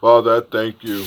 Father, I thank you.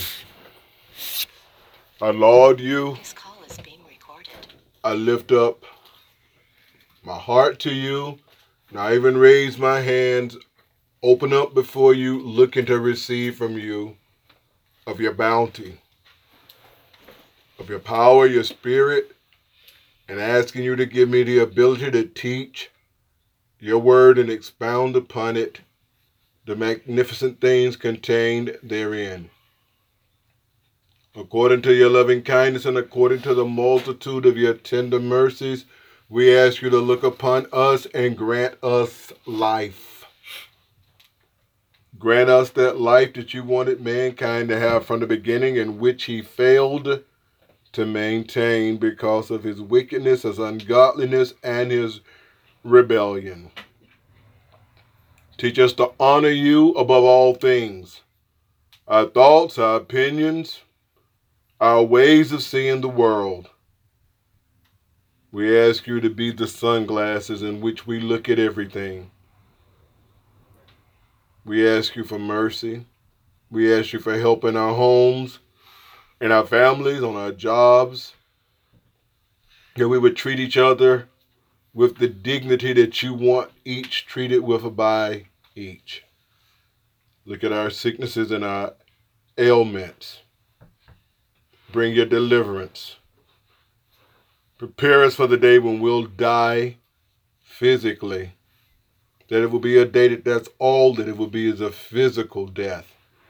I laud you. This call is being recorded. I lift up my heart to you. And I even raise my hands, open up before you, looking to receive from you of your bounty, of your power, your spirit, and asking you to give me the ability to teach your word and expound upon it, the magnificent things contained therein. According to your loving kindness and according to the multitude of your tender mercies, we ask you to look upon us and grant us life. Grant us that life that you wanted mankind to have from the beginning, in which he failed to maintain because of his wickedness, his ungodliness, and his rebellion. Teach us to honor you above all things. Our thoughts, our opinions, our ways of seeing the world. We ask you to be the sunglasses in which we look at everything. We ask you for mercy. We ask you for help in our homes, in our families, on our jobs. That we would treat each other with the dignity that you want each treated with by each. Look at our sicknesses and our ailments. Bring your deliverance. Prepare us for the day when we'll die physically. That it will be a day that's all that it will be is a physical death.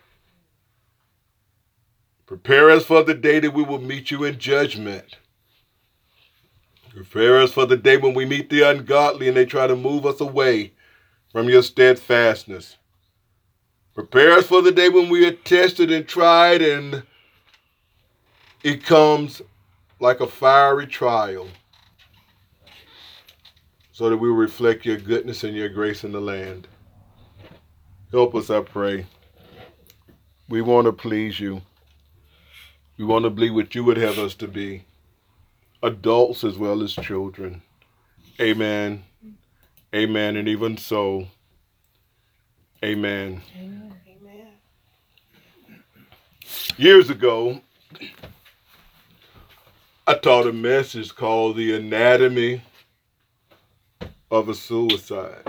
Prepare us for the day that we will meet you in judgment. Prepare us for the day when we meet the ungodly and they try to move us away from your steadfastness. Prepare us for the day when we are tested and tried and it comes like a fiery trial, so that we will reflect your goodness and your grace in the land. Help us, I pray. We want to please you. We want to be what you would have us to be, adults as well as children. Amen. Amen. And even so, amen. Amen. Years ago, I taught a message called The Anatomy of a Suicide.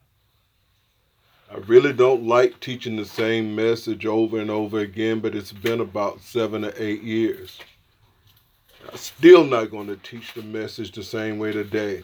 I really don't like teaching the same message over and over again, but it's been about 7 or 8 years. I'm still not going to teach the message the same way today.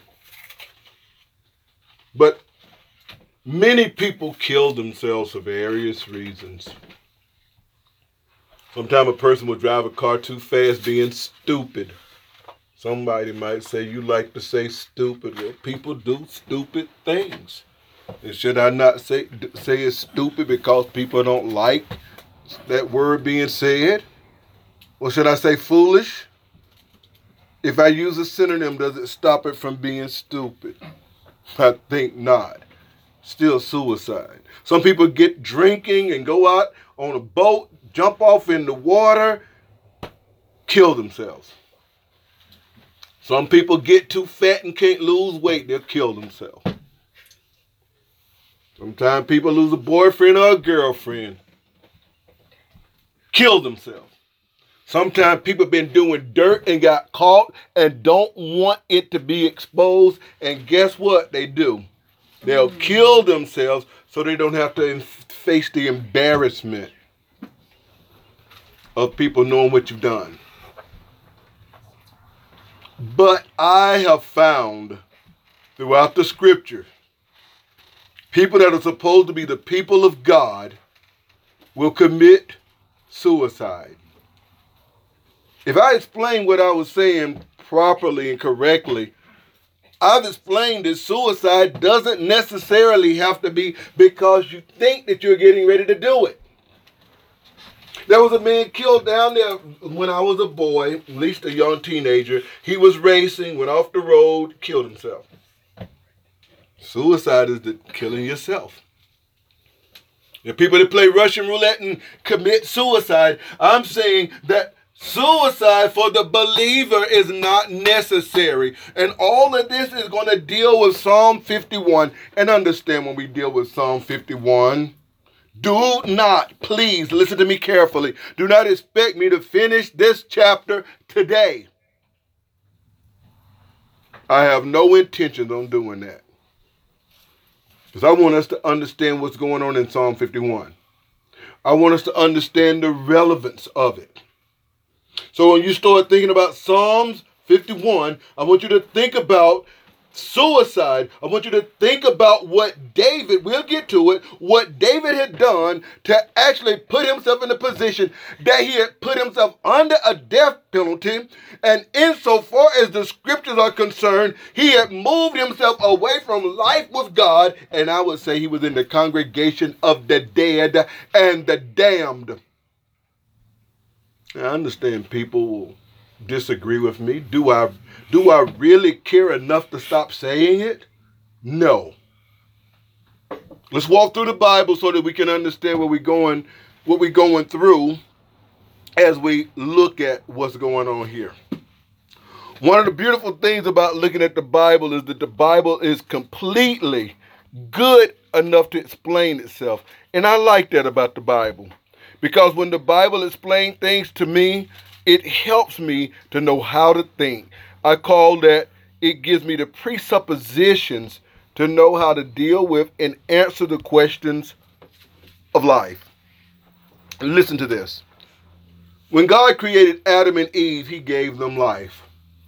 But many people kill themselves for various reasons. Sometimes a person will drive a car too fast being stupid. Somebody might say, you like to say stupid. Well, people do stupid things. And should I not say it's stupid because people don't like that word being said? Or should I say foolish? If I use a synonym, does it stop it from being stupid? I think not. Still suicide. Some people get drinking and go out on a boat, jump off in the water, kill themselves. Some people get too fat and can't lose weight, they'll kill themselves. Sometimes people lose a boyfriend or a girlfriend, kill themselves. Sometimes people have been doing dirt and got caught and don't want it to be exposed, and guess what they do? They'll kill themselves so they don't have to face the embarrassment of people knowing what you've done. But I have found throughout the scriptures, people that are supposed to be the people of God will commit suicide. If I explain what I was saying properly and correctly, I've explained that suicide doesn't necessarily have to be because you think that you're getting ready to do it. There was a man killed down there when I was a boy, at least a young teenager. He was racing, went off the road, killed himself. Suicide is killing yourself. There are people that play Russian roulette and commit suicide. I'm saying that suicide for the believer is not necessary. And all of this is going to deal with Psalm 51. And understand, when we deal with Psalm 51, Do not, please listen to me carefully. Do not expect me to finish this chapter today. I have no intentions on doing that. Because I want us to understand what's going on in Psalm 51. I want us to understand the relevance of it. So when you start thinking about Psalms 51, I want you to think about suicide. I want you to think about what David, we'll get to it, what David had done to actually put himself in a position that he had put himself under a death penalty. And insofar as the scriptures are concerned, he had moved himself away from life with God. And I would say he was in the congregation of the dead and the damned. I understand people will disagree with me. Do I really care enough to stop saying it? No. Let's walk through the Bible so that we can understand what we're going through as we look at what's going on here. One of the beautiful things about looking at the Bible is that the Bible is completely good enough to explain itself. And I like that about the Bible. Because when the Bible explains things to me, it helps me to know how to think. I call that, it gives me the presuppositions to know how to deal with and answer the questions of life. Listen to this. When God created Adam and Eve, he gave them life.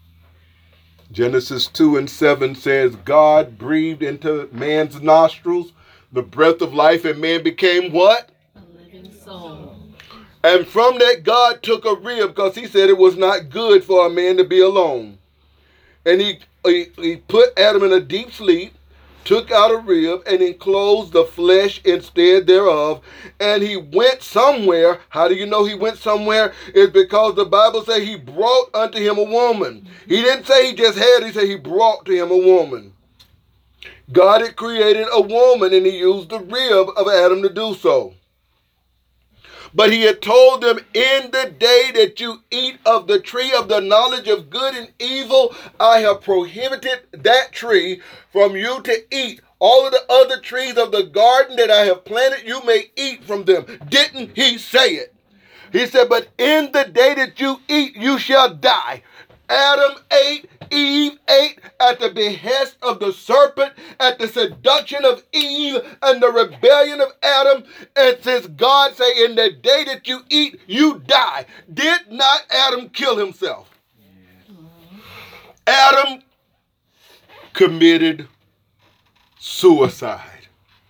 Genesis 2:7 says, God breathed into man's nostrils the breath of life, and man became what? Soul. And from that, God took a rib because he said it was not good for a man to be alone. And he put Adam in a deep sleep, took out a rib, and enclosed the flesh instead thereof. And he went somewhere. How do you know he went somewhere? It's because the Bible says he brought unto him a woman. He didn't say he just had, he said he brought to him a woman. God had created a woman, and he used the rib of Adam to do so. But he had told them, in the day that you eat of the tree of the knowledge of good and evil, I have prohibited that tree from you to eat. All of the other trees of the garden that I have planted, you may eat from them. Didn't he say it? He said, but in the day that you eat, you shall die. Adam ate, Eve ate at the behest of the serpent, at the seduction of Eve and the rebellion of Adam. And since God say, in the day that you eat, you die. Did not Adam kill himself? Adam committed suicide.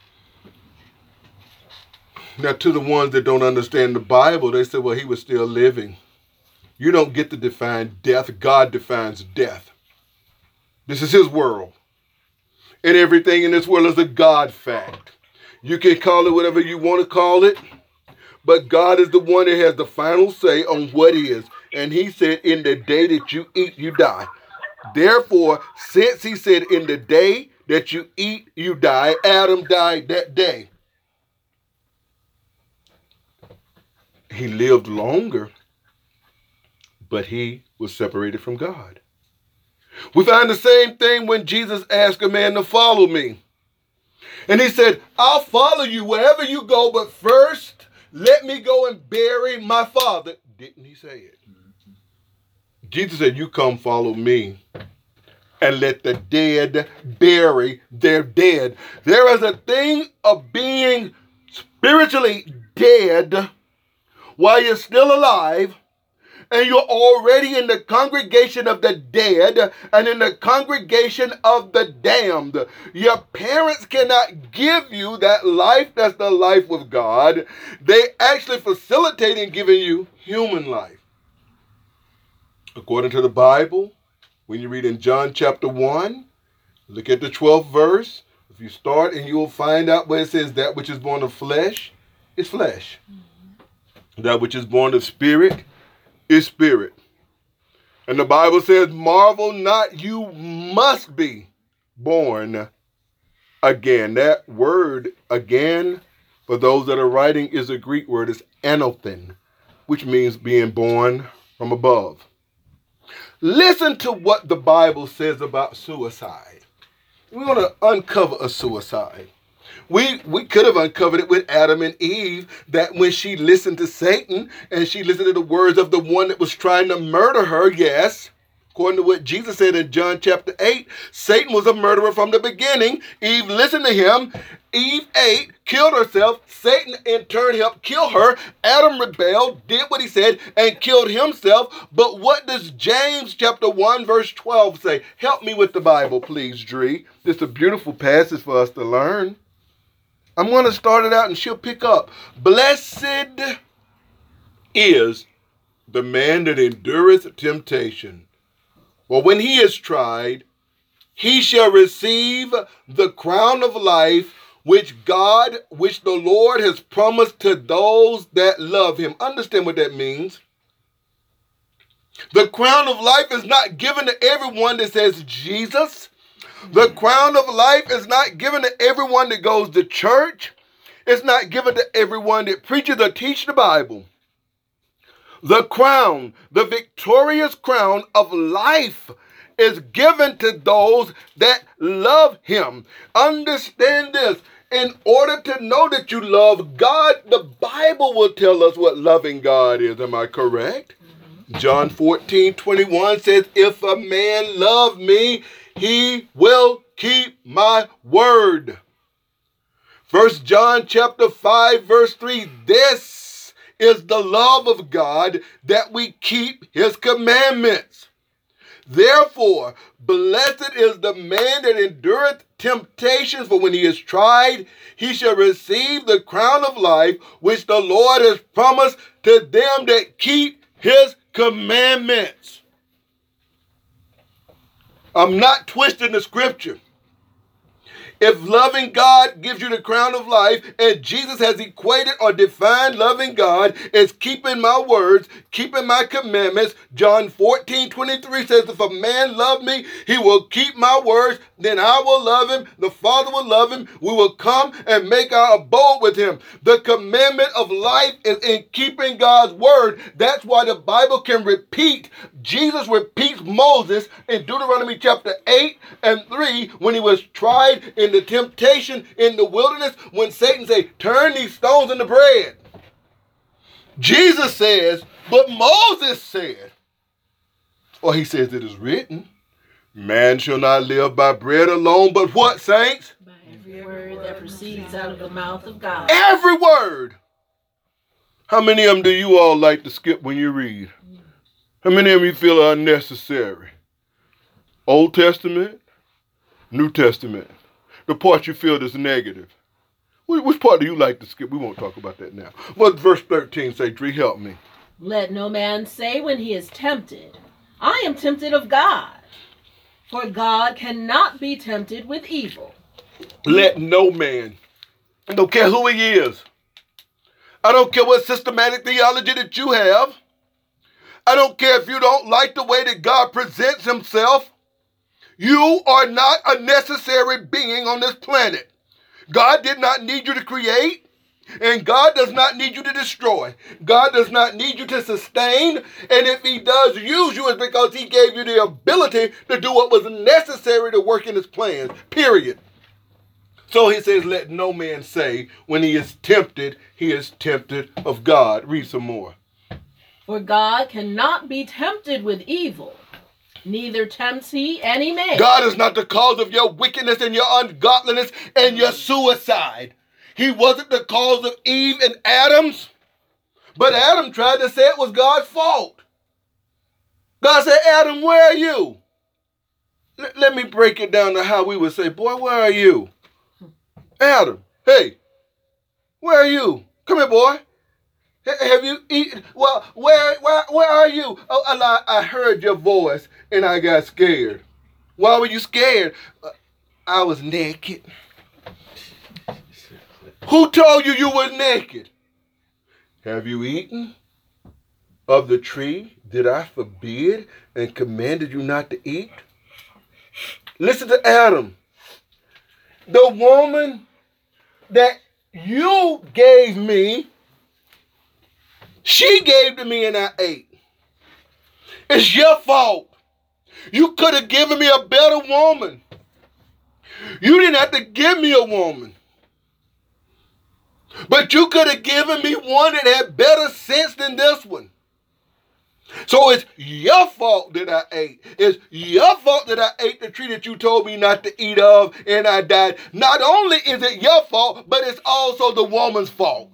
Now, to the ones that don't understand the Bible, they say, well, he was still living. You don't get to define death. God defines death. This is his world. And everything in this world is a God fact. You can call it whatever you want to call it, but God is the one that has the final say on what is. And he said, in the day that you eat, you die. Therefore, since he said, in the day that you eat, you die, Adam died that day. He lived longer, but he was separated from God. We find the same thing when Jesus asked a man to follow me. And he said, I'll follow you wherever you go, but first let me go and bury my father. Didn't he say it? Jesus said, you come follow me and let the dead bury their dead. There is a thing of being spiritually dead while you're still alive, and you're already in the congregation of the dead and in the congregation of the damned. Your parents cannot give you that life that's the life with God. They actually facilitate in giving you human life. According to the Bible, when you read in John chapter 1, look at the 12th verse. If you start and you will find out where it says that which is born of flesh is flesh. That which is born of spirit is spirit. And the Bible says, marvel not, you must be born again. That word again, for those that are writing, is a Greek word. It's anothen, which means being born from above. Listen to what the Bible says about suicide. We want to uncover a suicide. We could have uncovered it with Adam and Eve, that when she listened to Satan and she listened to the words of the one that was trying to murder her, yes, according to what Jesus said in John chapter 8, Satan was a murderer from the beginning. Eve listened to him. Eve ate, killed herself. Satan in turn helped kill her. Adam rebelled, did what he said, and killed himself. But what does James chapter 1 verse 12 say? Help me with the Bible, please, Dree. This is a beautiful passage for us to learn. I'm going to start it out and she'll pick up. Blessed is the man that endureth temptation. For when he is tried, he shall receive the crown of life which the Lord has promised to those that love him. Understand what that means. The crown of life is not given to everyone that says Jesus. The crown of life is not given to everyone that goes to church. It's not given to everyone that preaches or teaches the Bible. The crown, the victorious crown of life, is given to those that love him. Understand this. In order to know that you love God, the Bible will tell us what loving God is. Am I correct? John 14:21 says, if a man love me, he will keep my word. 1 John chapter 5 verse 3, this is the love of God, that we keep his commandments. Therefore, blessed is the man that endureth temptations, for when he is tried, he shall receive the crown of life, which the Lord has promised to them that keep his commandments. I'm not twisting the scripture. If loving God gives you the crown of life, and Jesus has equated or defined loving God as keeping my words, keeping my commandments, John 14:23 says, if a man love me, he will keep my words, then I will love him, the Father will love him, we will come and make our abode with him. The commandment of life is in keeping God's word. That's why the Bible can repeat. Jesus repeats Moses in Deuteronomy chapter 8 and 3 when he was tried in the temptation in the wilderness, when Satan said, turn these stones into bread. Jesus says, but Moses said, or he says it is written, man shall not live by bread alone, but what, saints? By every word that proceeds out of the mouth of God. Every word. How many of them do you all like to skip when you read? How many of you feel are unnecessary? Old Testament, New Testament. The part you feel is negative. Which part do you like to skip? We won't talk about that now. What verse 13 say? Dree, help me. Let no man say when he is tempted, I am tempted of God. For God cannot be tempted with evil. Let no man. I don't care who he is. I don't care what systematic theology that you have. I don't care if you don't like the way that God presents himself. You are not a necessary being on this planet. God did not need you to create, and God does not need you to destroy. God does not need you to sustain, and if he does use you, it's because he gave you the ability to do what was necessary to work in his plans, period. So he says, let no man say when he is tempted of God. Read some more. For God cannot be tempted with evil, neither tempts he any man. God is not the cause of your wickedness and your ungodliness and your suicide. He wasn't the cause of Eve and Adam's, but Adam tried to say it was God's fault. God said, Adam, where are you? Let me break it down to how we would say, boy, where are you? Adam, hey, where are you? Come here, boy. Have you eaten? Well, where are you? Oh, I heard your voice and I got scared. Why were you scared? I was naked. Who told you you were naked? Have you eaten of the tree that I forbid and commanded you not to eat? Listen to Adam. The woman that you gave me, she gave to me and I ate. It's your fault. You could have given me a better woman. You didn't have to give me a woman. But you could have given me one that had better sense than this one. So it's your fault that I ate. It's your fault that I ate the tree that you told me not to eat of and I died. Not only is it your fault, but it's also the woman's fault.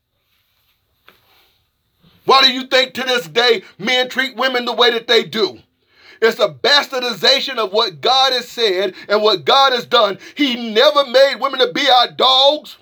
Why do you think to this day men treat women the way that they do? It's a bastardization of what God has said and what God has done. He never made women to be our dogs.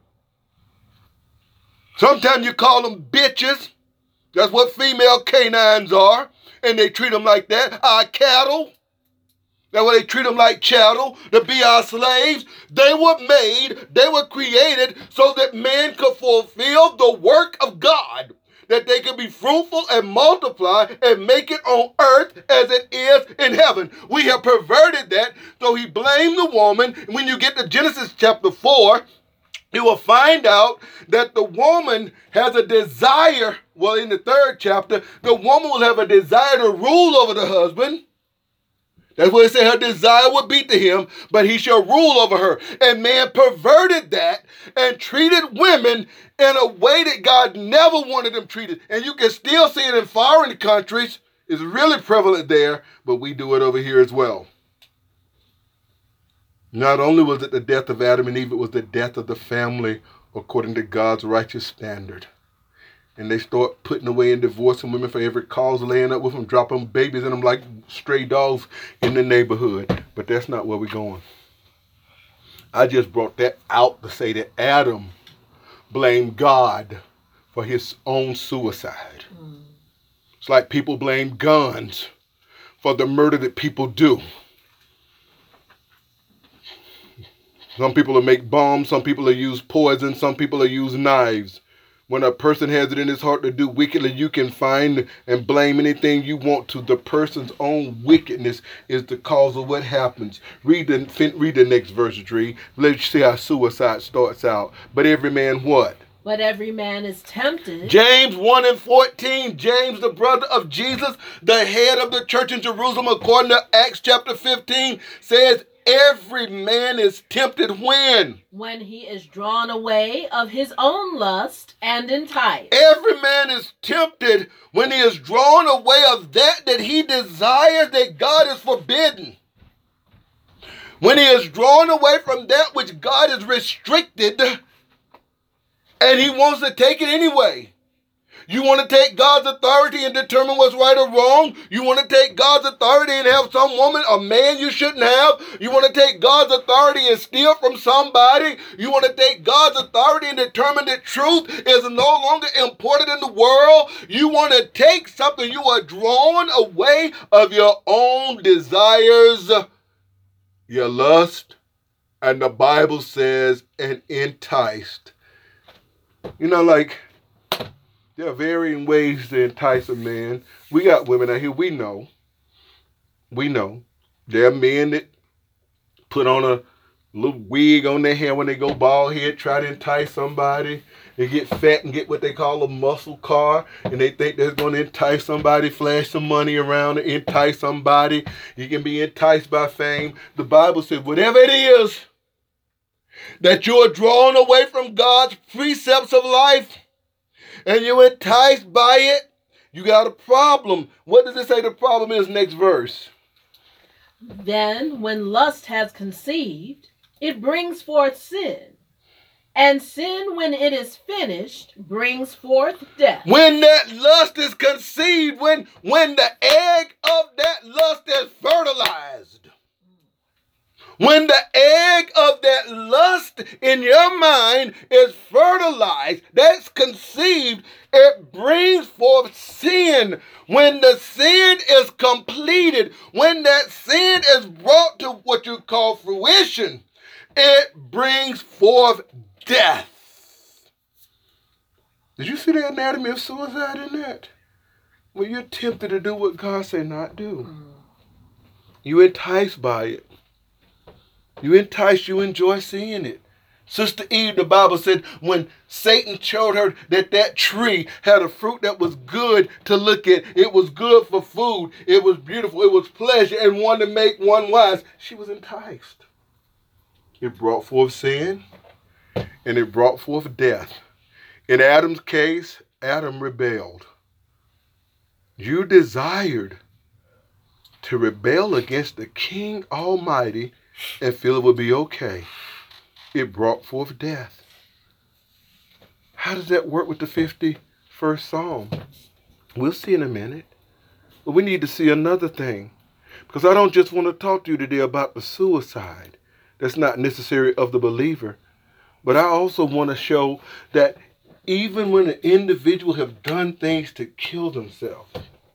Sometimes you call them bitches. That's what female canines are. And they treat them like that. Our cattle. That's why they treat them like chattel, to be our slaves. They were created so that man could fulfill the work of God. That they could be fruitful and multiply and make it on earth as it is in heaven. We have perverted that, so he blamed the woman. When you get to Genesis chapter 4, you will find out that the woman has a desire. Well, in the 3rd chapter, the woman will have a desire to rule over the husband. That's what it said, her desire would be to him, but he shall rule over her. And man perverted that and treated women in a way that God never wanted them treated. And you can still see it in foreign countries. It's really prevalent there, but we do it over here as well. Not only was it the death of Adam and Eve, it was the death of the family according to God's righteous standard. And they start putting away and divorcing women for every cause, laying up with them, dropping babies in them like stray dogs in the neighborhood. But that's not where we're going. I just brought that out to say that Adam blamed God for his own suicide. It's like people blame guns for the murder that people do. Some people will make bombs, some people will use poison, some people will use knives. When a person has it in his heart to do wickedly, you can find and blame anything you want to. The person's own wickedness is the cause of what happens. Read the next verse, Dree. Let's see how suicide starts out. But every man what? But every man is tempted. James 1:14. James, the brother of Jesus, the head of the church in Jerusalem, according to Acts chapter 15, says, every man is tempted when? When he is drawn away of his own lust and enticed. Every man is tempted when he is drawn away of that he desires that God is forbidden. When he is drawn away from that which God has restricted and he wants to take it anyway. You want to take God's authority and determine what's right or wrong? You want to take God's authority and have some woman, a man you shouldn't have? You want to take God's authority and steal from somebody? You want to take God's authority and determine that truth is no longer important in the world? You want to take something, you are drawn away of your own desires, your lust, and the Bible says, and enticed. You know, like, there are varying ways to entice a man. We got women out here, we know. There are men that put on a little wig on their hair when they go bald head, try to entice somebody. They get fat and get what they call a muscle car, and they think that's going to entice somebody, flash some money around and entice somebody. You can be enticed by fame. The Bible says, whatever it is that you are drawn away from God's precepts of life, and you're enticed by it, you got a problem. What does it say the problem is? Next verse. Then, when lust has conceived, it brings forth sin. And sin, when it is finished, brings forth death. When that lust is conceived, when the egg of that lust is fertilized, when the egg of that lust in your mind is fertilized, that's conceived, it brings forth sin. When the sin is completed, when that sin is brought to what you call fruition, it brings forth death. Did you see the anatomy of suicide in that? When you're tempted to do what God said not do. You enticed by it. You entice, you enjoy seeing it. Sister Eve, the Bible said, when Satan showed her that tree had a fruit that was good to look at, it was good for food, it was beautiful, it was pleasure, and one to make one wise, she was enticed. It brought forth sin. and it brought forth death. In Adam's case, Adam rebelled. You desired to rebel against the King Almighty and feel it would be okay. It brought forth death. How does that work with the 51st Psalm? We'll see in a minute. But we need to see another thing. Because I don't just want to talk to you today about the suicide. That's not necessary of the believer. But I also want to show that even when an individual have done things to kill themselves,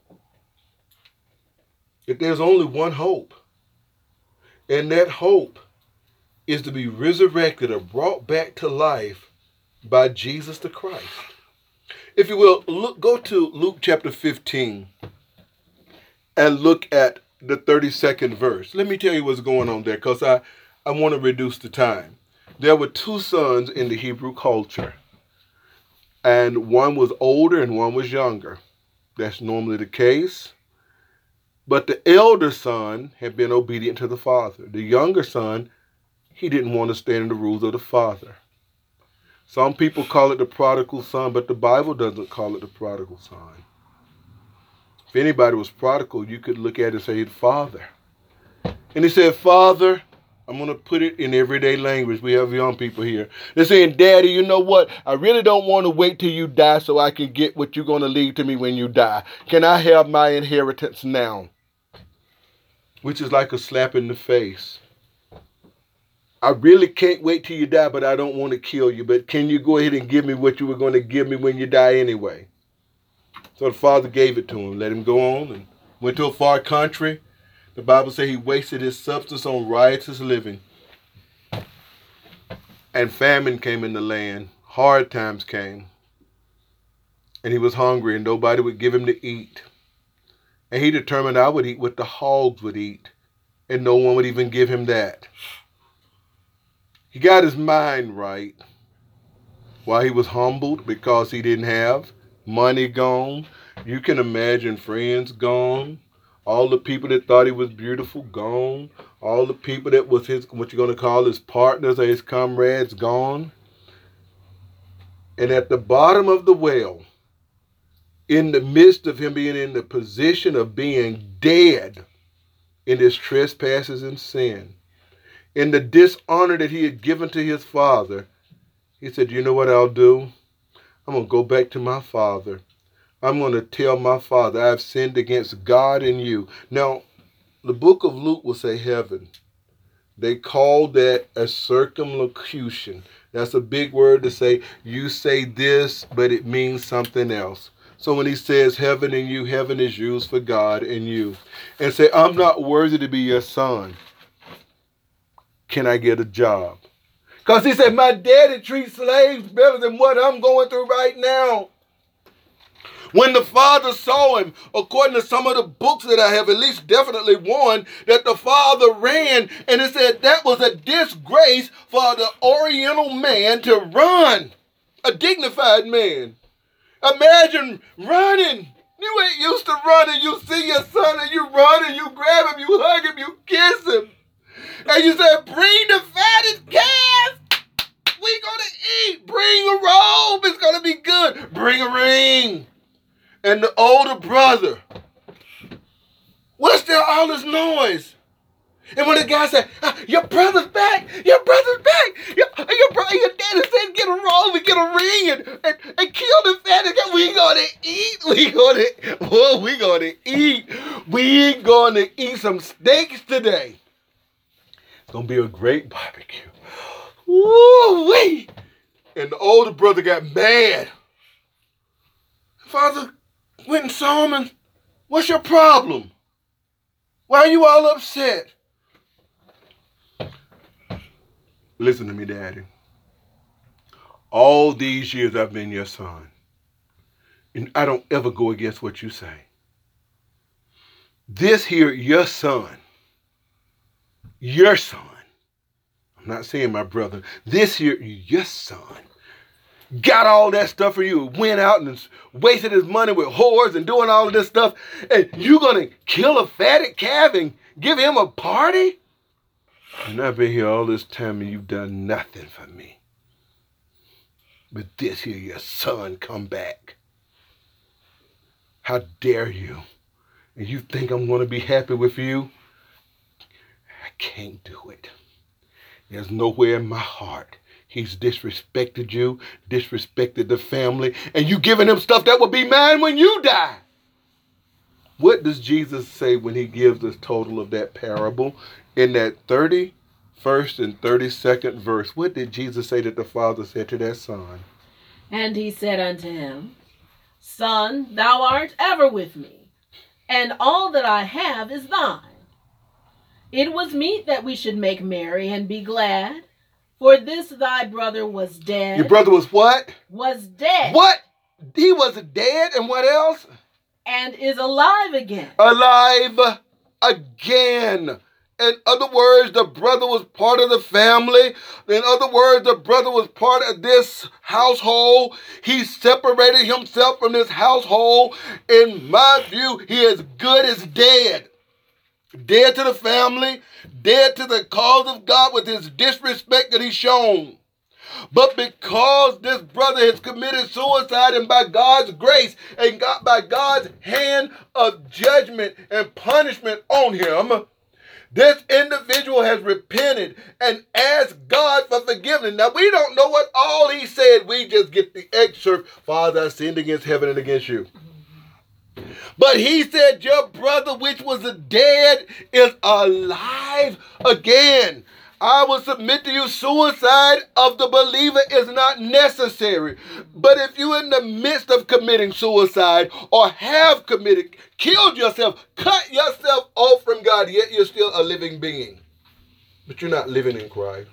that there's only one hope. And that hope is to be resurrected or brought back to life by Jesus the Christ. If you will, go to Luke chapter 15 and look at the 32nd verse. Let me tell you what's going on there, because I want to reduce the time. There were two sons in the Hebrew culture, and one was older and one was younger. That's normally the case. But the elder son had been obedient to the father. The younger son, he didn't want to stand in the rules of the father. Some people call it the prodigal son, but the Bible doesn't call it the prodigal son. If anybody was prodigal, you could look at it and say, Father. And he said, Father, I'm going to put it in everyday language. We have young people here. They're saying, Daddy, you know what? I really don't want to wait till you die so I can get what you're going to leave to me when you die. Can I have my inheritance now? Which is like a slap in the face. I really can't wait till you die, but I don't want to kill you. But can you go ahead and give me what you were going to give me when you die anyway? So the father gave it to him, let him go on, and went to a far country. The Bible says he wasted his substance on riotous living. And famine came in the land. Hard times came. And he was hungry, and nobody would give him to eat. And he determined, I would eat what the hogs would eat. And no one would even give him that. He got his mind right. While he was humbled because he didn't have money gone. You can imagine friends gone. All the people that thought he was beautiful gone. All the people that was his, what you're going to call his partners or his comrades, gone. And at the bottom of the well, in the midst of him being in the position of being dead in his trespasses and sin, in the dishonor that he had given to his father, he said, you know what I'll do? I'm going to go back to my father. I'm going to tell my father I've sinned against God and you. Now, the book of Luke will say heaven. They call that a circumlocution. That's a big word to say, you say this, but it means something else. So when he says heaven and you, heaven is used for God and you. And say, I'm not worthy to be your son. Can I get a job? Because he said, my daddy treats slaves better than what I'm going through right now. When the father saw him, according to some of the books that I have, at least definitely one, that the father ran, and it said that was a disgrace for the Oriental man to run. A dignified man. Imagine running. You ain't used to running. You see your son and you run and you grab him, you hug him, you kiss him. And you said, bring the fatted calf. We gonna eat. Bring a robe. It's gonna be good. Bring a ring. And the older brother, what's there all this noise? And when the guy said, your brother's back. Your brother's back. Your daddy said, get a robe and get a ring and kill the fatted calf. We gonna eat. We gonna eat. We gonna eat some steaks today. Gonna be a great barbecue. Woo-wee! And the older brother got mad. Father went and saw him and, what's your problem? Why are you all upset? Listen to me, Daddy. All these years I've been your son. And I don't ever go against what you say. This here, your son, I'm not saying my brother, this here, your son, got all that stuff for you, went out and wasted his money with whores and doing all of this stuff, and you gonna kill a fatted calf and give him a party? And I've been here all this time and you've done nothing for me. But this here, your son come back. How dare you? And you think I'm going to be happy with you? I can't do it. There's nowhere in my heart. He's disrespected you, disrespected the family, and you giving him stuff that will be mine when you die. What does Jesus say when he gives us total of that parable? In that 31st and 32nd verse, what did Jesus say that the father said to that son? And he said unto him, Son, thou art ever with me, and all that I have is thine. It was meet that we should make merry and be glad, for this thy brother was dead. Your brother was what? Was dead. What? He was dead, and what else? And is alive again. Alive again. In other words, the brother was part of the family. In other words, the brother was part of this household. He separated himself from this household. In my view, he is good as dead. Dead to the family, dead to the cause of God with his disrespect that he's shown. But because this brother has committed suicide, and by God's grace and by God's hand of judgment and punishment on him, this individual has repented and asked God for forgiveness. Now, we don't know what all he said. We just get the excerpt. Father, I sinned against heaven and against you. But he said, your brother which was dead is alive again. I will submit to you, suicide of the believer is not necessary. But if you're in the midst of committing suicide or have killed yourself, cut yourself off from God, yet you're still a living being. But you're not living in Christ.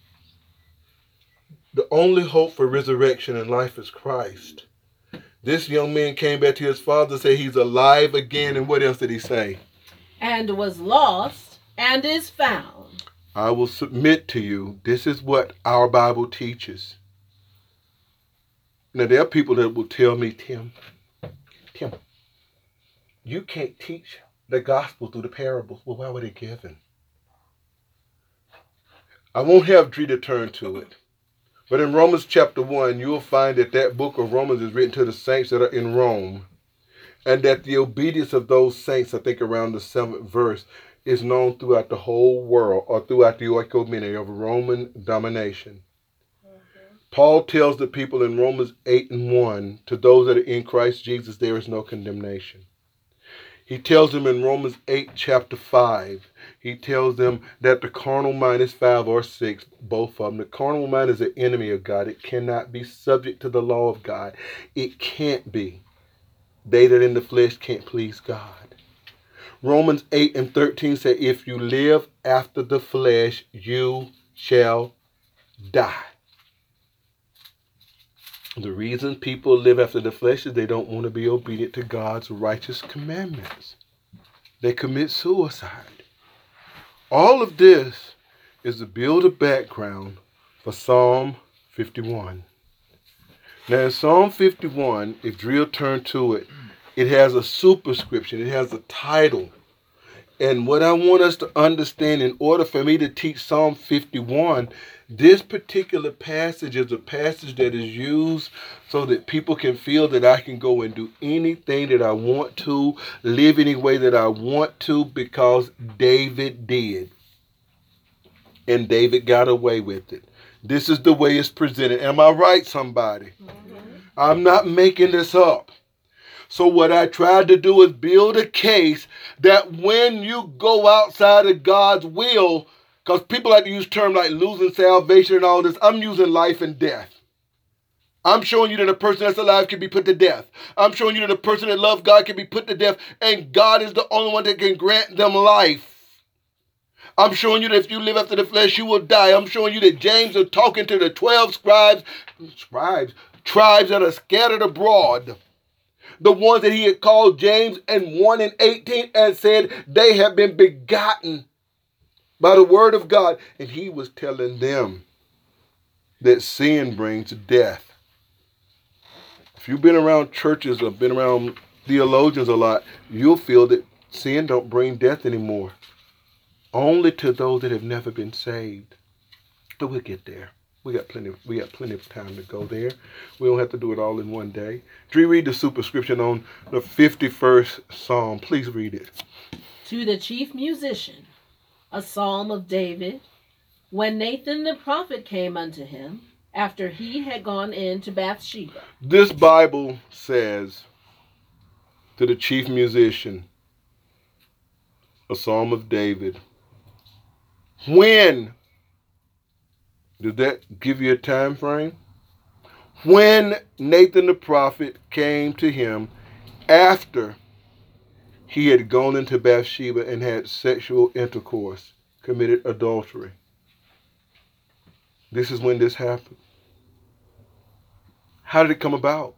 The only hope for resurrection in life is Christ. This young man came back to his father and said he's alive again. And what else did he say? And was lost and is found. I will submit to you. This is what our Bible teaches. Now, there are people that will tell me, Tim, you can't teach the gospel through the parables. Well, why were they given? I won't have Dree to turn to it. But in Romans chapter 1, you'll find that that book of Romans is written to the saints that are in Rome. And that the obedience of those saints, I think around the 7th verse, is known throughout the whole world, or throughout the oikoumene of Roman domination. Mm-hmm. Paul tells the people in Romans 8:1, to those that are in Christ Jesus, there is no condemnation. He tells them in Romans 8, chapter 5, he tells them that the carnal mind is 5 or 6, both of them. The carnal mind is an enemy of God. It cannot be subject to the law of God. It can't be. They that in the flesh can't please God. Romans 8:13 say, if you live after the flesh, you shall die. The reason people live after the flesh is they don't want to be obedient to God's righteous commandments. They commit suicide. All of this is to build a background for Psalm 51. Now in Psalm 51, if Drill turned to it, it has a superscription. It has a title. And what I want us to understand, in order for me to teach Psalm 51, this particular passage is a passage that is used so that people can feel that I can go and do anything that I want to, live any way that I want to, because David did. And David got away with it. This is the way it's presented. Am I right, somebody? Mm-hmm. I'm not making this up. So what I tried to do is build a case that when you go outside of God's will, because people like to use terms like losing salvation and all this, I'm using life and death. I'm showing you that a person that's alive can be put to death. I'm showing you that a person that loves God can be put to death, and God is the only one that can grant them life. I'm showing you that if you live after the flesh, you will die. I'm showing you that James is talking to the 12 tribes that are scattered abroad. The ones that he had called James and 1 and 18 and said they have been begotten by the word of God. And he was telling them that sin brings death. If you've been around churches or been around theologians a lot, you'll feel that sin don't bring death anymore. Only to those that have never been saved. But we'll get there. We got plenty of time to go there. We don't have to do it all in one day. Dree, read the superscription on the 51st Psalm. Please read it. To the chief musician, a psalm of David, when Nathan the prophet came unto him, after he had gone in to Bathsheba. This Bible says, to the chief musician, a psalm of David. When? Does that give you a time frame? When Nathan the prophet came to him after he had gone into Bathsheba and had sexual intercourse, committed adultery. This is when this happened. How did it come about?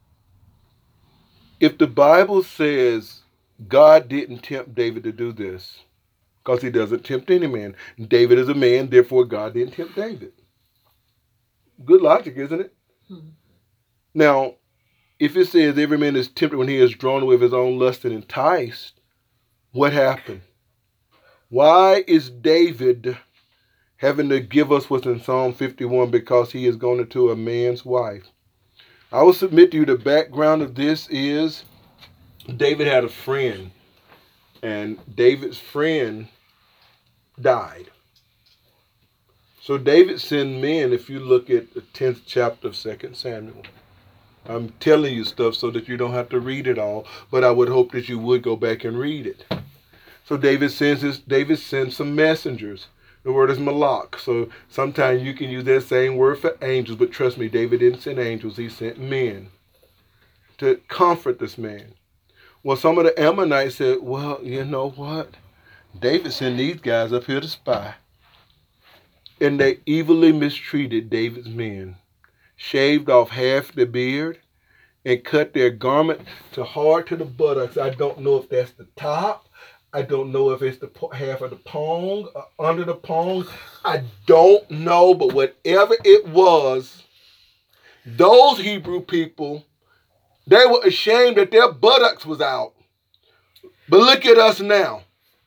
If the Bible says God didn't tempt David to do this, because he doesn't tempt any man. David is a man, therefore God didn't tempt David. Good logic, isn't it? Now, if it says every man is tempted when he is drawn away with his own lust and enticed, what happened? Why is David having to give us what's in Psalm 51 because he has gone into a man's wife? I will submit to you the background of this is David had a friend, and David's friend died. So David sent men, if you look at the 10th chapter of 2 Samuel. I'm telling you stuff so that you don't have to read it all, but I would hope that you would go back and read it. So David sends some messengers. The word is malak. So sometimes you can use that same word for angels, but trust me, David didn't send angels, he sent men to comfort this man. Well, some of the Ammonites said, well, you know what? David sent these guys up here to spy. And they evilly mistreated David's men, shaved off half the beard, and cut their garment to hard to the buttocks. I don't know if that's the top. I don't know if it's the half of the pong or under the pong. I don't know, but whatever it was, those Hebrew people, they were ashamed that their buttocks was out. But look at us now.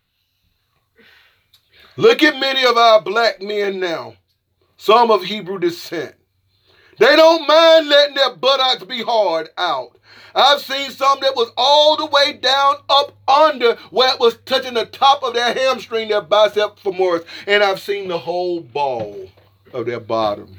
Look at many of our black men now, some of Hebrew descent. They don't mind letting their buttocks be hard out. I've seen some that was all the way down up under where it was touching the top of their hamstring, their bicep femoris, and I've seen the whole ball of their bottom.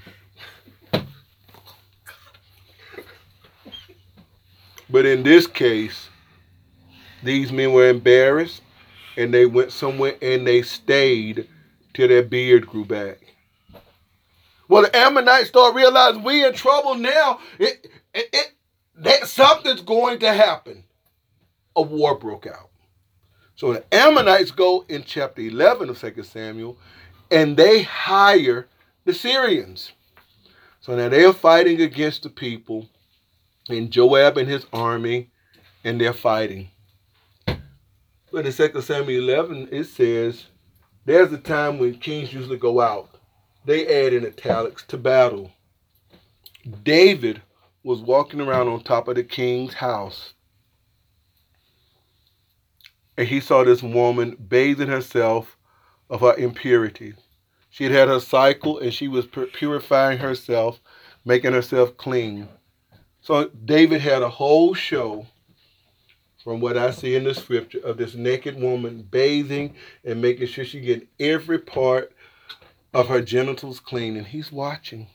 But in this case, these men were embarrassed, and they went somewhere and they stayed till their beard grew back. Well, the Ammonites start realizing we in trouble now. That something's going to happen. A war broke out. So the Ammonites go in chapter 11 of 2 Samuel, and they hire the Syrians. So now they are fighting against the people, and Joab and his army, and they're fighting. But in 2 Samuel 11, it says, there's a time when kings usually go out. They add in italics to battle. David was walking around on top of the king's house, and he saw this woman bathing herself of her impurity. She had had her cycle, and she was purifying herself, making herself clean. So David had a whole show, from what I see in the scripture, of this naked woman bathing and making sure she get every part of her genitals clean, and he's watching.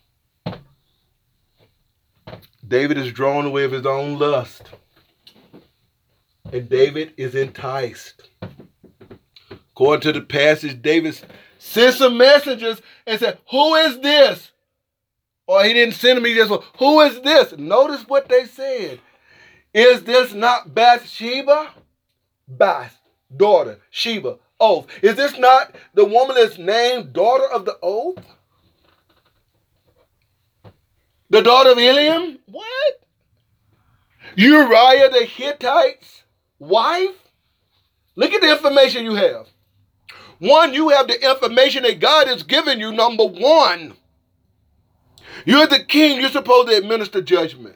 David is drawn away of his own lust, and David is enticed. According to the passage, David sent some messengers and said, who is this? Or he didn't send them, he just said, who is this? Notice what they said. Is this not Bathsheba? Bath, daughter, Sheba, oath. Is this not the woman that's named daughter of the oath? The daughter of Eliam? What? Uriah the Hittite's wife? Look at the information you have. One, you have the information that God has given you, number one. You're the king. You're supposed to administer judgment.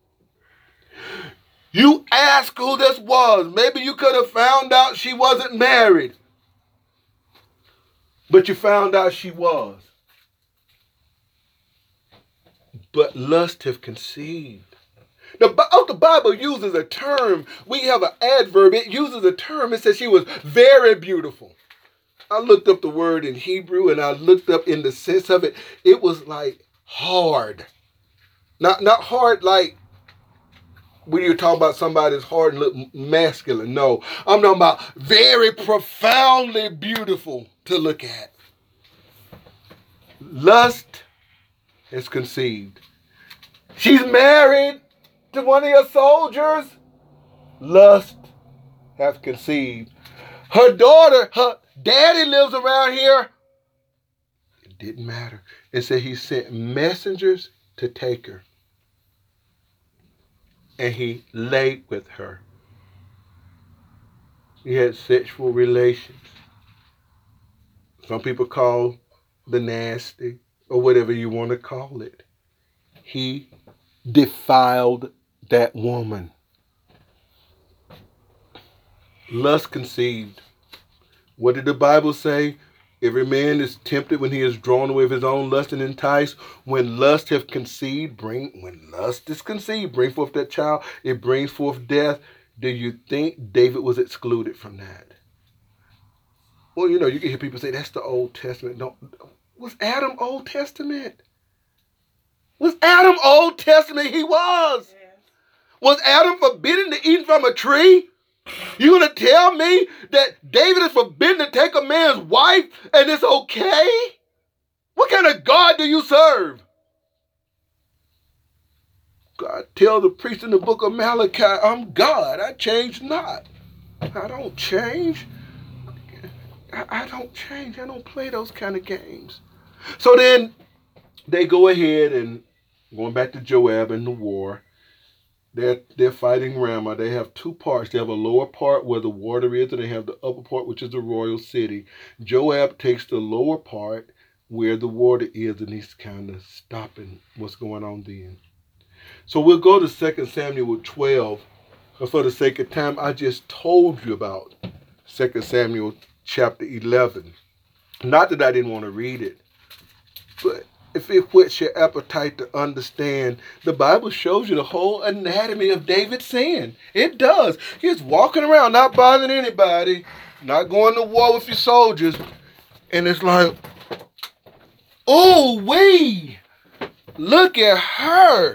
You ask who this was. Maybe you could have found out she wasn't married. But you found out she was. but lust have conceived. The Bible uses a term. We have an adverb. It uses a term. It says she was very beautiful. I looked up the word in Hebrew and I looked up in the sense of it. It was like hard. Not hard like when you talk about somebody that's hard and look masculine. No, I'm talking about very profoundly beautiful to look at. Lust is conceived. She's married to one of your soldiers. Lust has conceived. Her daughter, her daddy lives around here. It didn't matter. It said he sent messengers to take her. And he laid with her. He had sexual relations. Some people call the nasty or whatever you want to call it. He defiled that woman. Lust conceived. What did the Bible say? Every man is tempted when he is drawn away of his own lust and enticed. When lust have conceived, when lust is conceived, bring forth that child, it brings forth death. Do you think David was excluded from that? Well, you can hear people say that's the Old Testament. No, was Adam Old Testament? Was Adam Old Testament? He was. Yeah. Was Adam forbidden to eat from a tree? You gonna tell me that David is forbidden to take a man's wife and it's okay? What kind of God do you serve? God tells the priest in the book of Malachi, I'm God, I change not. I don't change. I don't change. I don't play those kind of games. So then they go ahead and going back to Joab and the war. They're fighting Ramah. They have two parts. They have a lower part where the water is, and they have the upper part, which is the royal city. Joab takes the lower part where the water is, and he's kind of stopping what's going on then. So we'll go to 2 Samuel 12. But for the sake of time, I just told you about 2 Samuel chapter 11. Not that I didn't want to read it, but if it whets your appetite to understand, the Bible shows you the whole anatomy of David's sin. It does. He's walking around, not bothering anybody, not going to war with your soldiers. And it's like, oh, wee, look at her.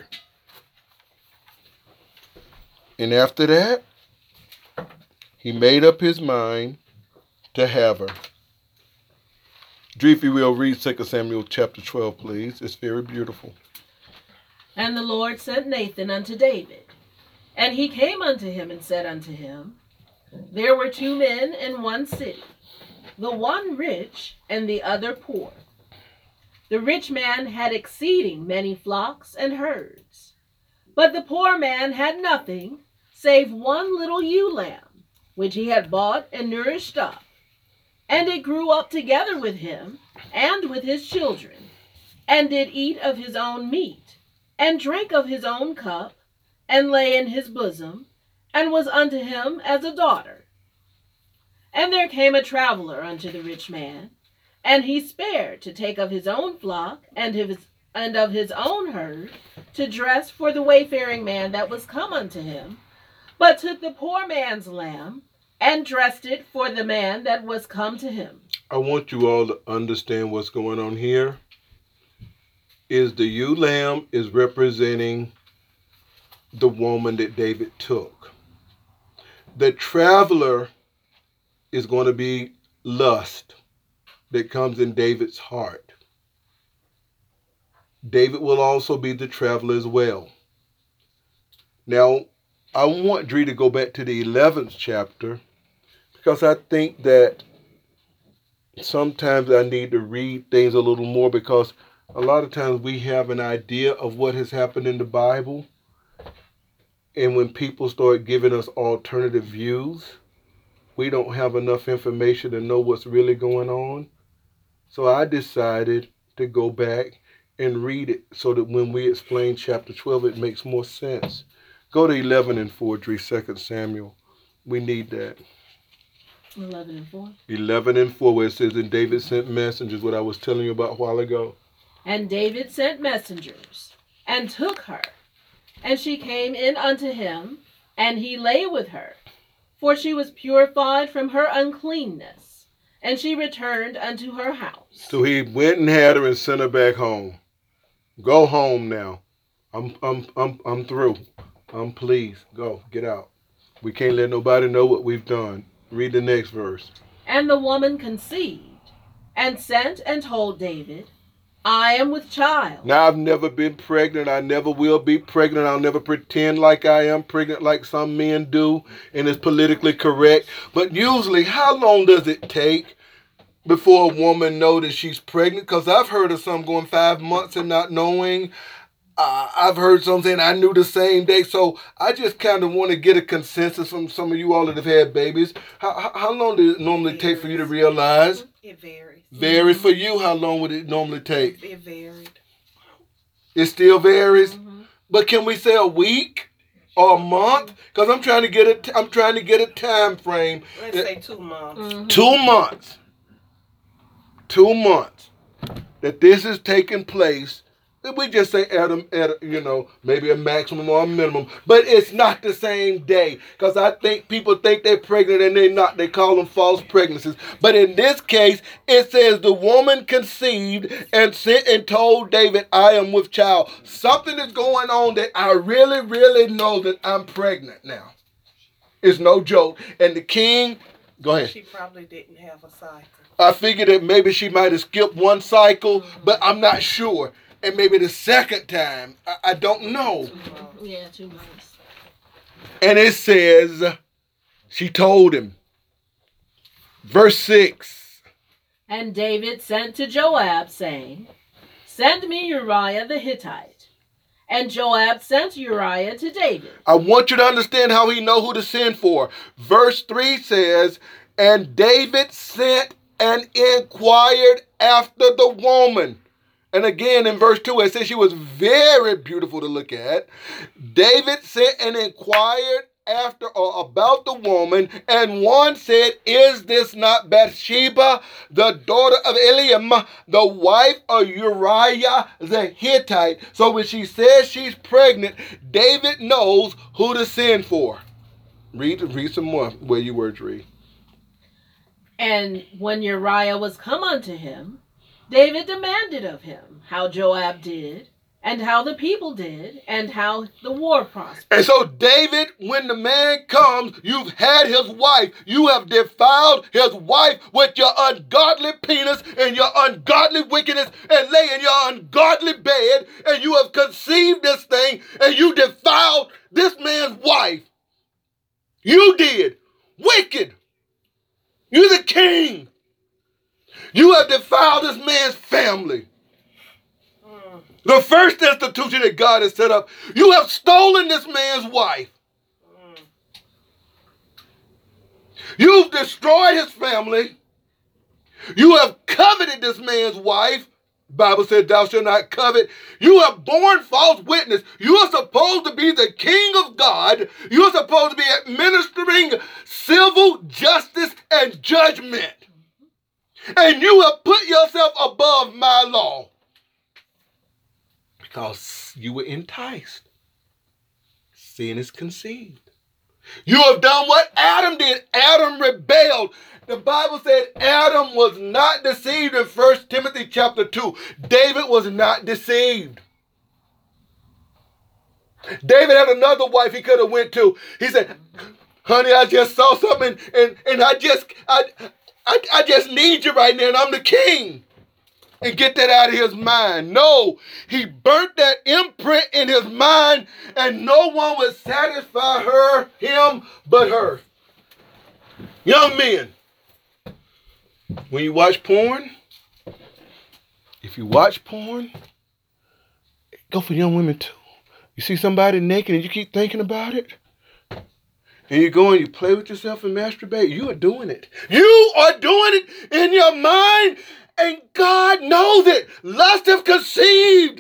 And after that, he made up his mind to have her. Dree, if you will, read 2 Samuel chapter 12, please. It's very beautiful. And the Lord sent Nathan unto David. And he came unto him and said unto him, There were 2 men in one city, the one rich and the other poor. The rich man had exceeding many flocks and herds, but the poor man had nothing save one little ewe lamb, which he had bought and nourished up. And it grew up together with him and with his children, and did eat of his own meat, and drank of his own cup, and lay in his bosom, and was unto him as a daughter. And there came a traveler unto the rich man, and he spared to take of his own flock and of his own herd to dress for the wayfaring man that was come unto him, but took the poor man's lamb, and dressed it for the man that was come to him. I want you all to understand what's going on here. Is the ewe lamb is representing the woman that David took. The traveler is going to be lust that comes in David's heart. David will also be the traveler as well. Now, I want Dree to go back to the 11th chapter, because I think that sometimes I need to read things a little more, because a lot of times we have an idea of what has happened in the Bible. And when people start giving us alternative views, we don't have enough information to know what's really going on. So I decided to go back and read it so that when we explain chapter 12, it makes more sense. Go to 11 and 4, Dree, 2 Samuel. We need that. 11 and 4? 11 and 4, where it says, and David sent messengers, what I was telling you about a while ago. And David sent messengers, and took her. And she came in unto him, and he lay with her, for she was purified from her uncleanness, and she returned unto her house. So he went and had her and sent her back home. Go home now. I'm through. Please go. Get out. We can't let nobody know what we've done. Read the next verse. And the woman conceived, and sent and told David, I am with child. Now, I've never been pregnant. I never will be pregnant. I'll never pretend like I am pregnant like some men do, and it's politically correct. But usually, how long does it take before a woman knows that she's pregnant? Because I've heard of some going 5 months and not knowing. I've heard some saying I knew the same day. So I just kind of want to get a consensus from some of you all that have had babies. How long does it normally take for you to realize? It varies. Varies for you. How long would it normally take? It varied. It still varies. Mm-hmm. But can we say a week or a month? Because I'm trying to get a time frame. Let's say 2 months. Mm-hmm. 2 months. 2 months that this is taking place. We just say maybe a maximum or a minimum, but it's not the same day. Because I think people think they're pregnant and they're not. They call them false pregnancies. But in this case, it says the woman conceived and sent and told David, I am with child. Something is going on that I really, really know that I'm pregnant now. It's no joke. And the king, go ahead. She probably didn't have a cycle. I figured that maybe she might have skipped one cycle, but I'm not sure. And maybe the second time, I don't know. 2 months. Yeah, 2 months. And it says, she told him. Verse 6. And David sent to Joab, saying, Send me Uriah the Hittite. And Joab sent Uriah to David. I want you to understand how he know who to send for. Verse 3 says, and David sent and inquired after the woman. And again, in verse 2, it says she was very beautiful to look at. David sent and inquired after or about the woman, and one said, Is this not Bathsheba, the daughter of Eliam, the wife of Uriah the Hittite? So when she says she's pregnant, David knows who to send for. Read some more where you were, read. And when Uriah was come unto him, David demanded of him how Joab did, and how the people did, and how the war prospered. And so David, when the man comes, you've had his wife. You have defiled his wife with your ungodly penis and your ungodly wickedness and lay in your ungodly bed, and you have conceived this thing, and you defiled this man's wife. You did. Wicked. You're the king. You have defiled this man's family. The first institution that God has set up. You have stolen this man's wife. You've destroyed his family. You have coveted this man's wife. The Bible said, thou shalt not covet. You have borne false witness. You are supposed to be the king of God. You are supposed to be administering civil justice and judgment. And you have put yourself above my law. Because you were enticed. Sin is conceived. You have done what Adam did. Adam rebelled. The Bible said Adam was not deceived in 1 Timothy chapter 2. David was not deceived. David had another wife he could have went to. He said, honey, I just saw something and I just need you right now and I'm the king. And get that out of his mind. No, he burnt that imprint in his mind and no one would satisfy him but her. Young men, when you watch porn, if you watch porn, go for young women too. You see somebody naked and you keep thinking about it, and you go and you play with yourself and masturbate, you are doing it. You are doing it in your mind, and God knows it. Lust have conceived.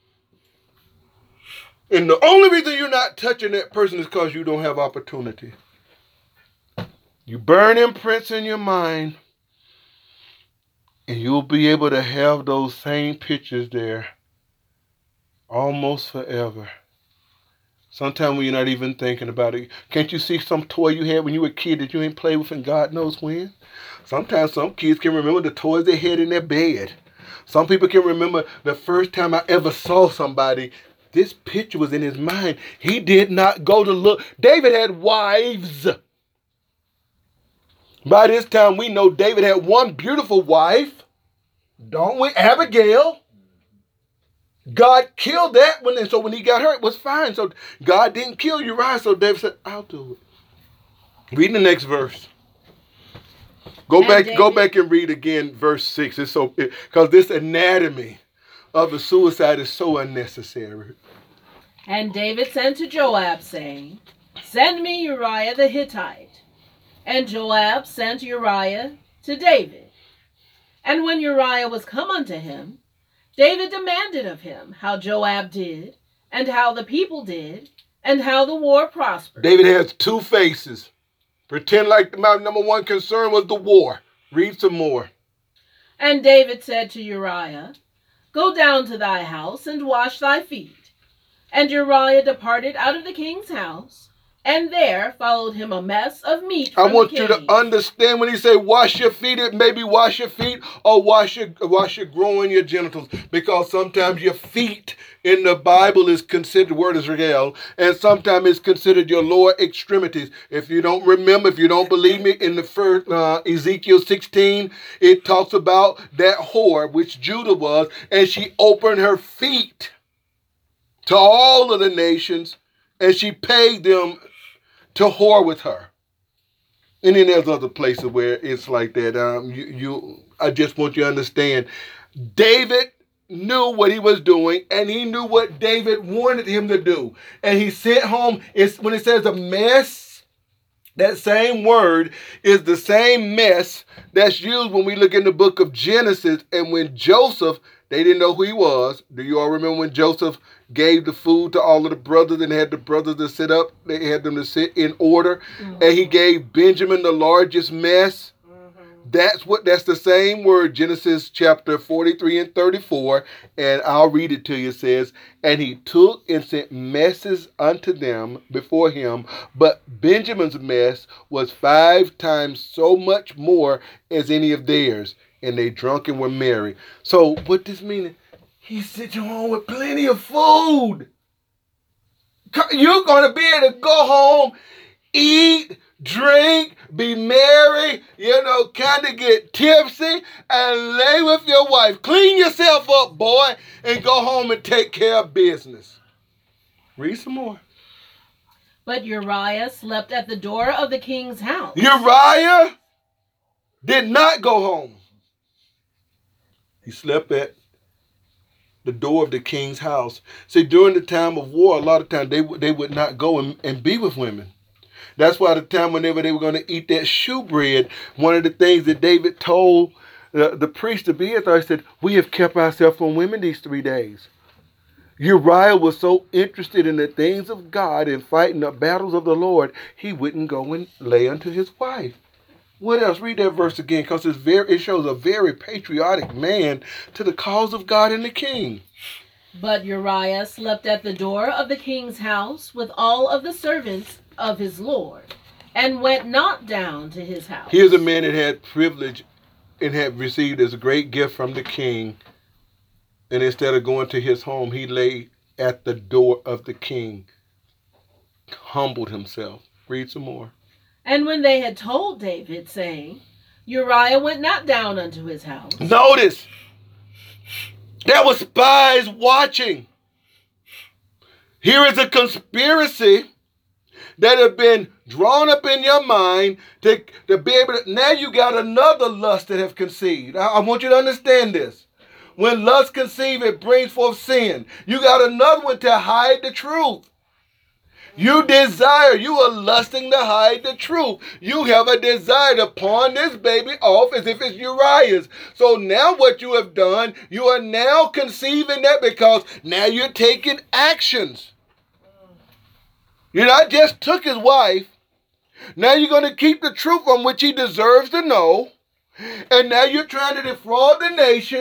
And the only reason you're not touching that person is because you don't have opportunity. You burn imprints in your mind, and you'll be able to have those same pictures there Almost forever. Sometimes when you're not even thinking about it. Can't you see some toy you had when you were a kid that you ain't played with and God knows when? Sometimes some kids can remember the toys they had in their bed. Some people can remember the first time I ever saw somebody. This picture was in his mind. He did not go to look. David had wives. By this time, we know David had one beautiful wife. Don't we? Abigail. God killed that one, and so when he got her, it was fine. So God didn't kill Uriah, so David said, I'll do it. Read the next verse. Go back and read again verse 6. It's so because this anatomy of the suicide is so unnecessary. And David sent to Joab, saying, Send me Uriah the Hittite. And Joab sent Uriah to David. And when Uriah was come unto him, David demanded of him how Joab did, and how the people did, and how the war prospered. David has two faces. Pretend like my number one concern was the war. Read some more. And David said to Uriah, Go down to thy house and wash thy feet. And Uriah departed out of the king's house, and there followed him a mess of meat from I want the you king. to understand when he say wash your feet, it may be wash your feet or wash your growing your genitals. Because sometimes your feet in the Bible is considered, the word is regel, and sometimes it's considered your lower extremities. If you don't remember, if you don't believe me, in the first Ezekiel 16, it talks about that whore, which Judah was, and she opened her feet to all of the nations, and she paid them to whore with her. And then there's other places where it's like that. I just want you to understand, David knew what he was doing, and he knew what David wanted him to do. And he sent home, when it says a mess, that same word is the same mess that's used when we look in the book of Genesis. And when Joseph, they didn't know who he was. Do you all remember when Joseph gave the food to all of the brothers and had the brothers to sit up? They had them to sit in order. Mm-hmm. And he gave Benjamin the largest mess. Mm-hmm. That's the same word, Genesis chapter 43 and 34. And I'll read it to you. It says, And he took and sent messes unto them before him. But Benjamin's mess was 5 times so much more as any of theirs. And they drunk and were merry. So what this means? He's sitting home with plenty of food. You're going to be able to go home, eat, drink, be merry, kind of get tipsy and lay with your wife. Clean yourself up, boy, and go home and take care of business. Read some more. But Uriah slept at the door of the king's house. Uriah did not go home. He slept at the door of the king's house. See, during the time of war, a lot of times they would not go and be with women. That's why the time whenever they were going to eat that shewbread, one of the things that David told the priest to be he said, we have kept ourselves from women these 3 days. Uriah was so interested in the things of God and fighting the battles of the Lord, he wouldn't go and lay unto his wife. What else? Read that verse again, because it shows a very patriotic man to the cause of God and the king. But Uriah slept at the door of the king's house with all of the servants of his lord, and went not down to his house. Here's a man that had privilege and had received as a great gift from the king, and instead of going to his home, he lay at the door of the king, humbled himself. Read some more. And when they had told David, saying, Uriah went not down unto his house. Notice, there were spies watching. Here is a conspiracy that have been drawn up in your mind to be able to, now you got another lust that have conceived. I want you to understand this. When lust conceives, it brings forth sin. You got another one to hide the truth. You are lusting to hide the truth. You have a desire to pawn this baby off as if it's Uriah's. So now what you have done, you are now conceiving that because now you're taking actions. You not just took his wife. Now you're going to keep the truth from which he deserves to know. And now you're trying to defraud the nation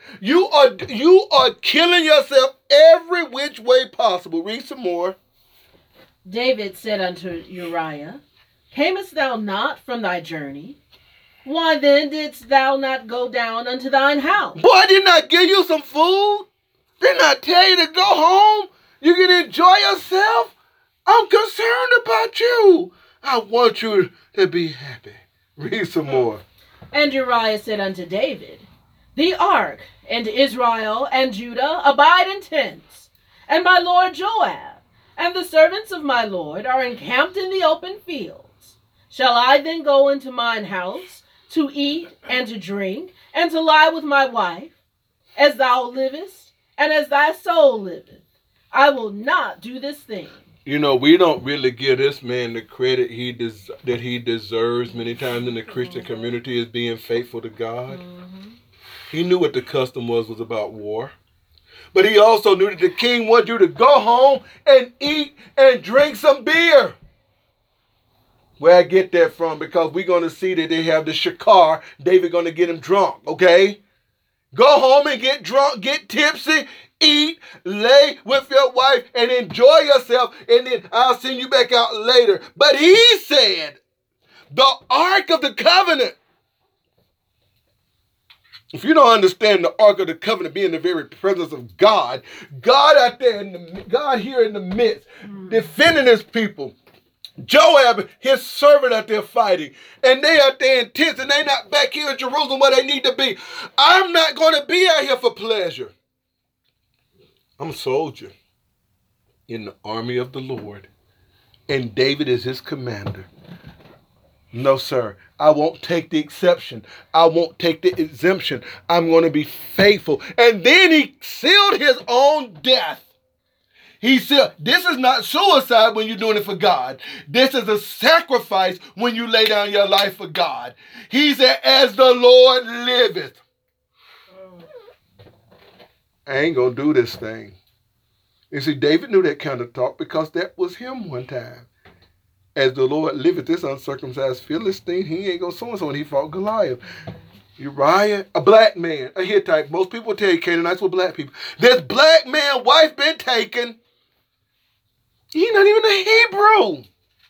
You are killing yourself every which way possible. Read some more. David said unto Uriah, Camest thou not from thy journey? Why then didst thou not go down unto thine house? Boy, didn't I give you some food? Didn't I tell you to go home? You can enjoy yourself? I'm concerned about you. I want you to be happy. Read some more. And Uriah said unto David, The ark and Israel and Judah abide in tents, and my lord Joab and the servants of my lord are encamped in the open fields. Shall I then go into mine house to eat and to drink and to lie with my wife? As thou livest and as thy soul liveth, I will not do this thing. You know, we don't really give this man the credit that he deserves many times in the Christian community as being faithful to God. He knew what the custom was about war. But he also knew that the king wanted you to go home and eat and drink some beer. Where I get that from, because we're going to see that they have the shakar. David going to get him drunk, okay? Go home and get drunk, get tipsy, eat, lay with your wife, and enjoy yourself, and then I'll send you back out later. But he said, the Ark of the Covenant. If you don't understand the Ark of the Covenant being the very presence of God, God out there, God here in the midst, defending his people. Joab, his servant, out there fighting, and they out there in tents, and they not back here in Jerusalem where they need to be. I'm not going to be out here for pleasure. I'm a soldier in the army of the Lord, and David is his commander. No, sir, I won't take the exception. I won't take the exemption. I'm going to be faithful. And then he sealed his own death. He said, this is not suicide when you're doing it for God. This is a sacrifice when you lay down your life for God. He said, as the Lord liveth. I ain't going to do this thing. You see, David knew that kind of talk because that was him one time. As the Lord liveth, this uncircumcised Philistine, he ain't going to so-and-so when he fought Goliath. Uriah, a black man, a Hittite. Most people tell you Canaanites were black people. This black man, wife been taken. He's not even a Hebrew.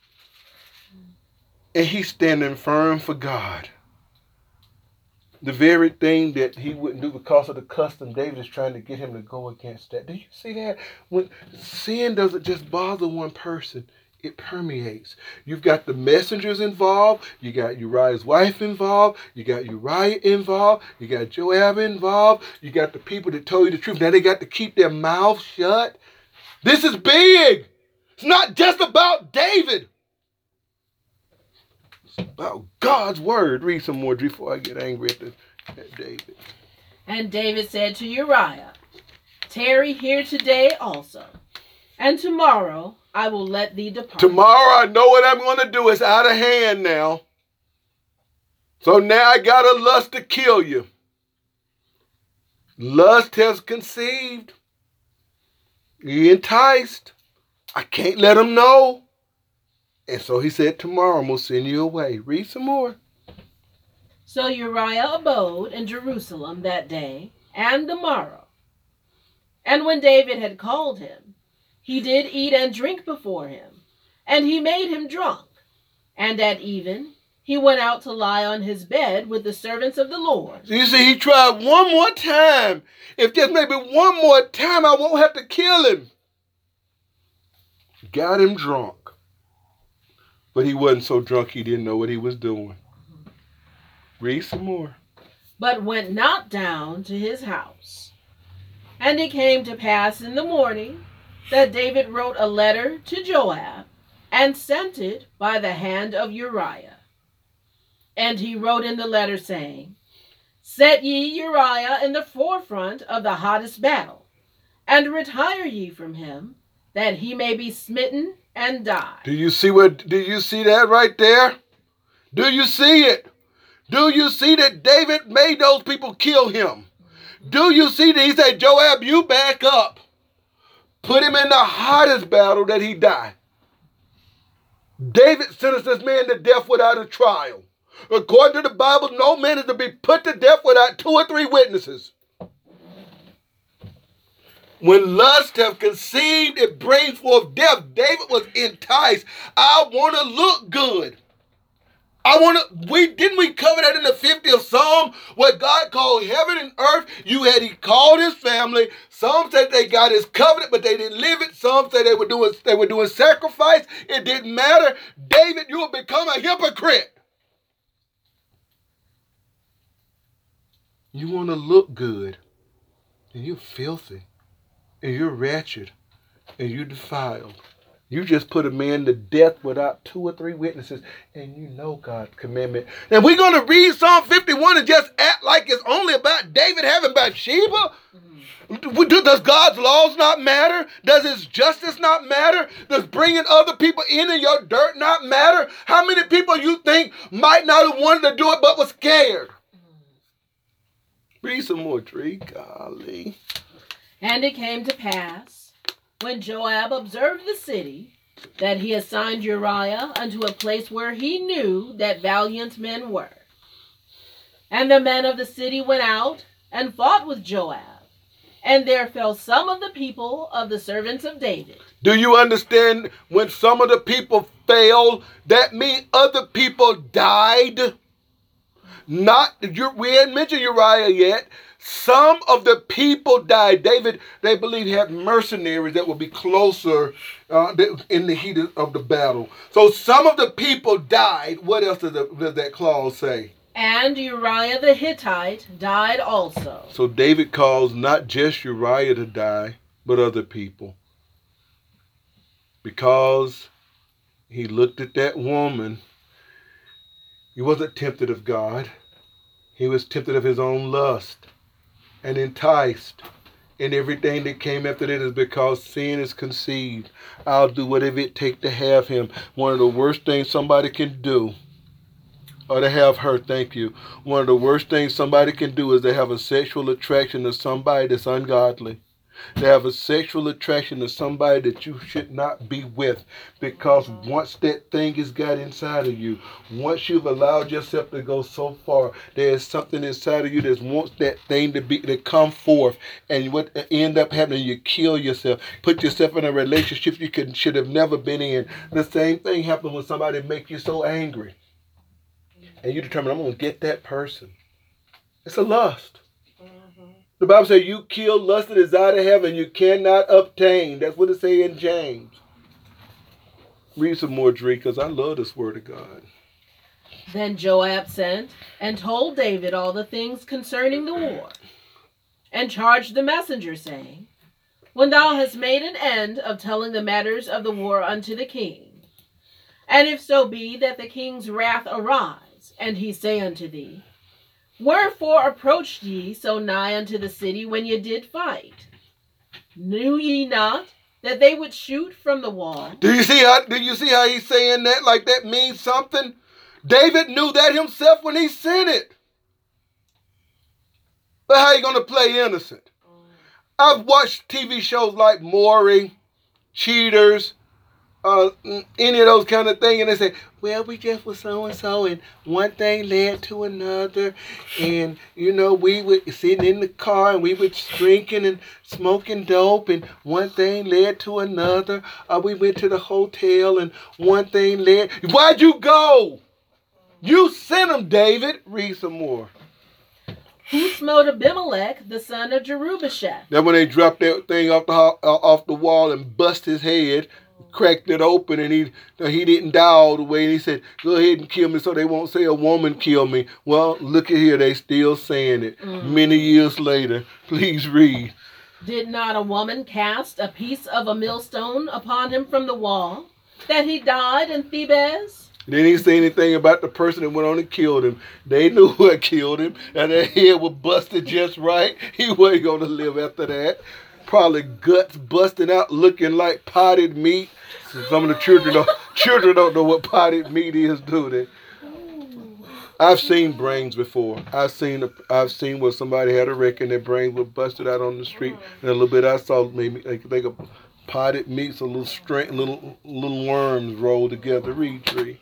And he's standing firm for God. The very thing that he wouldn't do because of the custom, David is trying to get him to go against that. Do you see that? When sin doesn't just bother one person, it permeates. You've got the messengers involved. You got Uriah's wife involved. You got Uriah involved. You got Joab involved. You got the people that told you the truth. Now they got to keep their mouths shut. This is big. It's not just about David. It's about God's word. Read some more before I get angry at David. And David said to Uriah, Tarry here today also, and tomorrow I will let thee depart. Tomorrow I know what I'm going to do. It's out of hand now. So now I got a lust to kill you. Lust has conceived. You enticed. I can't let him know. And so he said, tomorrow I'm going to send you away. Read some more. So Uriah abode in Jerusalem that day and the morrow. And when David had called him, he did eat and drink before him, and he made him drunk. And at even, he went out to lie on his bed with the servants of the Lord. You see, he tried one more time. If just maybe one more time, I won't have to kill him. Got him drunk. But he wasn't so drunk he didn't know what he was doing. Read some more. But went not down to his house. And it came to pass in the morning that David wrote a letter to Joab and sent it by the hand of Uriah. And he wrote in the letter, saying, Set ye Uriah in the forefront of the hottest battle, and retire ye from him, that he may be smitten and die. Do you see that right there? Do you see it? Do you see that David made those people kill him? Do you see that he said, Joab, you back up. Put him in the hottest battle that he died. David sentenced this man to death without a trial. According to the Bible, no man is to be put to death without 2 or 3 witnesses. When lust have conceived, it brings forth death. David was enticed. I want to look good. Didn't we cover that in the 50th Psalm where God called heaven and earth? He called his family. Some said they got his covenant, but they didn't live it. Some said they were doing sacrifice. It didn't matter. David, you will become a hypocrite. You want to look good, and you're filthy, and you're wretched, and you're defiled. You just put a man to death without 2 or 3 witnesses, and you know God's commandment. And we're going to read Psalm 51 and just act like it's only about David having Bathsheba? Does God's laws not matter? Does his justice not matter? Does bringing other people in your dirt not matter? How many people you think might not have wanted to do it but was scared? Read some more, Tree. Golly. And it came to pass, when Joab observed the city, that he assigned Uriah unto a place where he knew that valiant men were. And the men of the city went out and fought with Joab, and there fell some of the people of the servants of David. Do you understand when some of the people fell, that means other people died? We hadn't mentioned Uriah yet. Some of the people died. David, they believe, had mercenaries that would be closer in the heat of the battle. So some of the people died. What else does that clause say? And Uriah the Hittite died also. So David calls not just Uriah to die, but other people. Because he looked at that woman. He wasn't tempted of God. He was tempted of his own lust and enticed. And everything that came after that is because sin is conceived. I'll do whatever it takes to have him. One of the worst things somebody can do, or to have her, thank you. One of the worst things somebody can do is to have a sexual attraction to somebody that's ungodly. To have a sexual attraction to somebody that you should not be with. Because once that thing has got inside of you, once you've allowed yourself to go so far, there is something inside of you that wants that thing to come forth. And what end up happening, you kill yourself. Put yourself in a relationship you should have never been in. The same thing happens when somebody makes you so angry. And you determine, I'm going to get that person. It's a lust. The Bible says you kill lust and desire to heaven, you cannot obtain. That's what it says in James. Read some more, Dree, because I love this word of God. Then Joab sent and told David all the things concerning the war, and charged the messenger, saying, When thou hast made an end of telling the matters of the war unto the king, and if so be that the king's wrath arise, and he say unto thee, Wherefore approached ye so nigh unto the city when ye did fight? Knew ye not that they would shoot from the wall? Do you see how he's saying that? Like that means something? David knew that himself when he sent it. But how you going to play innocent? I've watched TV shows like Maury, Cheaters, any of those kind of things, and they say, well, we just was so-and-so, and one thing led to another, and, we were sitting in the car, and we were drinking and smoking dope, and one thing led to another. We went to the hotel, and one thing led... Why'd you go? You sent him, David. Read some more. Who smote Abimelech, the son of Jerubasheth? Then when they dropped that thing off the wall and bust his head, cracked it open, and he didn't die all the way, and he said, go ahead and kill me so they won't say a woman killed me. Well, look at here, they still saying it many years later. Please read. Did not a woman cast a piece of a millstone upon him from the wall, that he died in Thebez? They didn't say anything about the person that went on and killed him. They knew what killed him, and their head was busted just right. He wasn't going to live after that. Probably guts busting out looking like potted meat. Some of the children don't know what potted meat is, do they? I've seen brains before. I've seen where somebody had a wreck and their brains were busted out on the street. And a little bit I saw made me think of potted meat, so little worms rolled together. Read, Tree.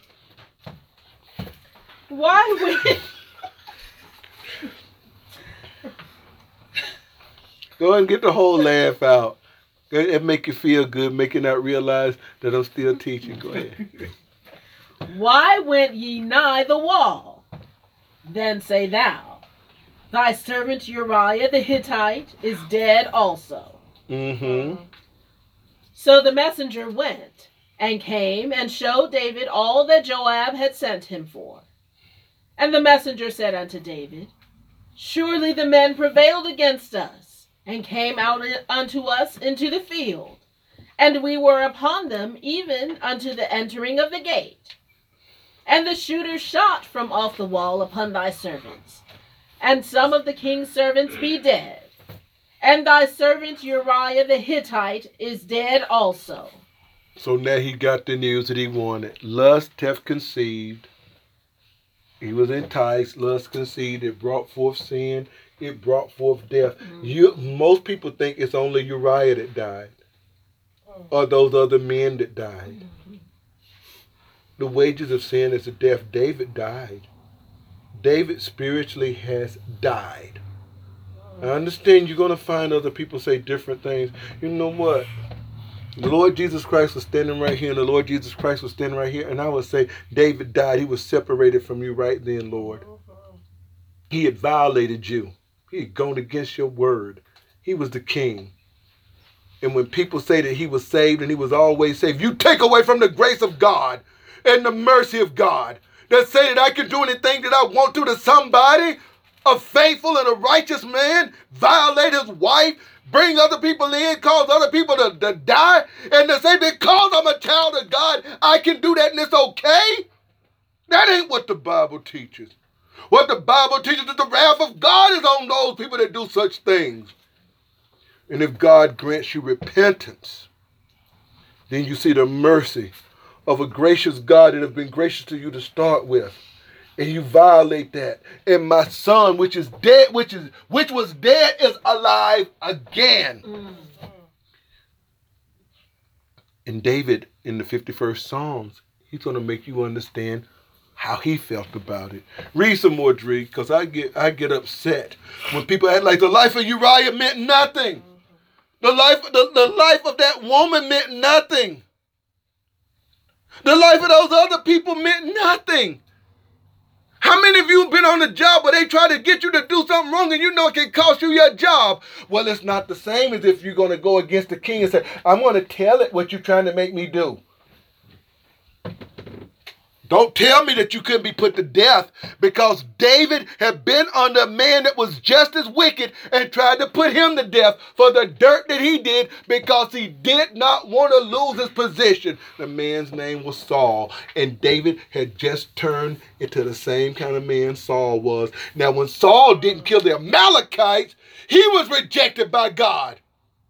Why would... Go ahead and get the whole laugh out. It make you feel good, make you not realize that I'm still teaching. Go ahead. Why went ye nigh the wall? Then say thou, thy servant Uriah the Hittite is dead also. Mm-hmm. So the messenger went, and came and showed David all that Joab had sent him for. And the messenger said unto David, surely the men prevailed against us, and came out unto us into the field, and we were upon them even unto the entering of the gate. And the shooters shot from off the wall upon thy servants, and some of the king's servants be dead. And thy servant Uriah the Hittite is dead also. So now he got the news that he wanted. Lust hath conceived. He was enticed. Lust conceived. It brought forth sin. It brought forth death. Most people think it's only Uriah that died, or those other men that died. The wages of sin is death. David died. David spiritually has died. I understand you're going to find other people say different things. You know what? The Lord Jesus Christ was standing right here, and the Lord Jesus Christ was standing right here, and I would say David died. He was separated from you right then, Lord. He had violated you. He had gone against your word. He was the king. And when people say that he was saved and he was always saved, you take away from the grace of God and the mercy of God that say that I can do anything that I want to somebody, a faithful and a righteous man, violate his wife, bring other people in, cause other people to die, and to say because I'm a child of God, I can do that and it's okay? That ain't what the Bible teaches. What the Bible teaches is the wrath of God is on those people that do such things. And if God grants you repentance, then you see the mercy of a gracious God that has been gracious to you to start with. And you violate that. And my son, which is dead, which was dead, is alive again. And David, in the 51st Psalms, he's going to make you understand how he felt about it. Read some more, Dree, because I get upset when people act like the life of Uriah meant nothing. The life of that woman meant nothing. The life of those other people meant nothing. How many of you have been on a job where they try to get you to do something wrong and you know it can cost you your job? Well, it's not the same as if you're going to go against the king and say, I'm going to tell it what you're trying to make me do. Don't tell me that you couldn't be put to death, because David had been under a man that was just as wicked and tried to put him to death for the dirt that he did, because he did not want to lose his position. The man's name was Saul, and David had just turned into the same kind of man Saul was. Now, when Saul didn't kill the Amalekites, he was rejected by God.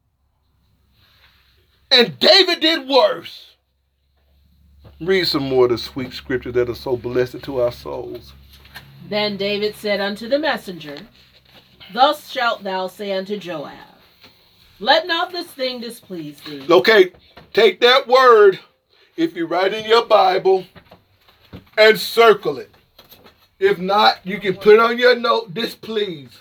And David did worse. Read some more of the sweet scriptures that are so blessed to our souls. Then David said unto the messenger, thus shalt thou say unto Joab, let not this thing displease thee. Okay, take that word, if you write in your Bible, and circle it. If not, you can put on your note, displease.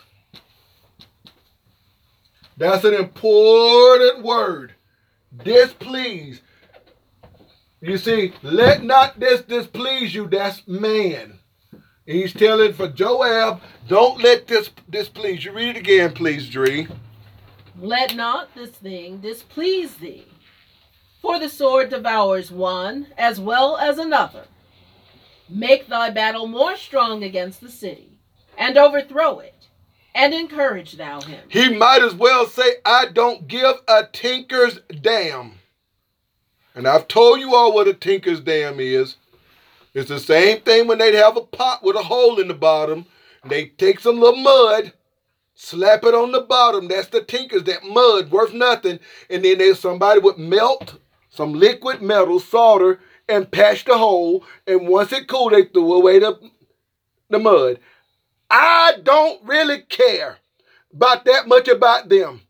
That's an important word. Displease. You see, let not this displease you. That's man. And he's telling for Joab, don't let this displease you. Read it again, please, Dree. Let not this thing displease thee, for the sword devours one as well as another. Make thy battle more strong against the city, and overthrow it, and encourage thou him. He might as well say, I don't give a tinker's damn. And I've told you all what a tinker's dam is. It's the same thing when they have a pot with a hole in the bottom. They take some little mud, slap it on the bottom. That's the tinker's, that mud worth nothing. And then there's somebody would melt some liquid metal, solder, and patch the hole. And once it cooled, they threw away the mud. I don't really care about that much about them.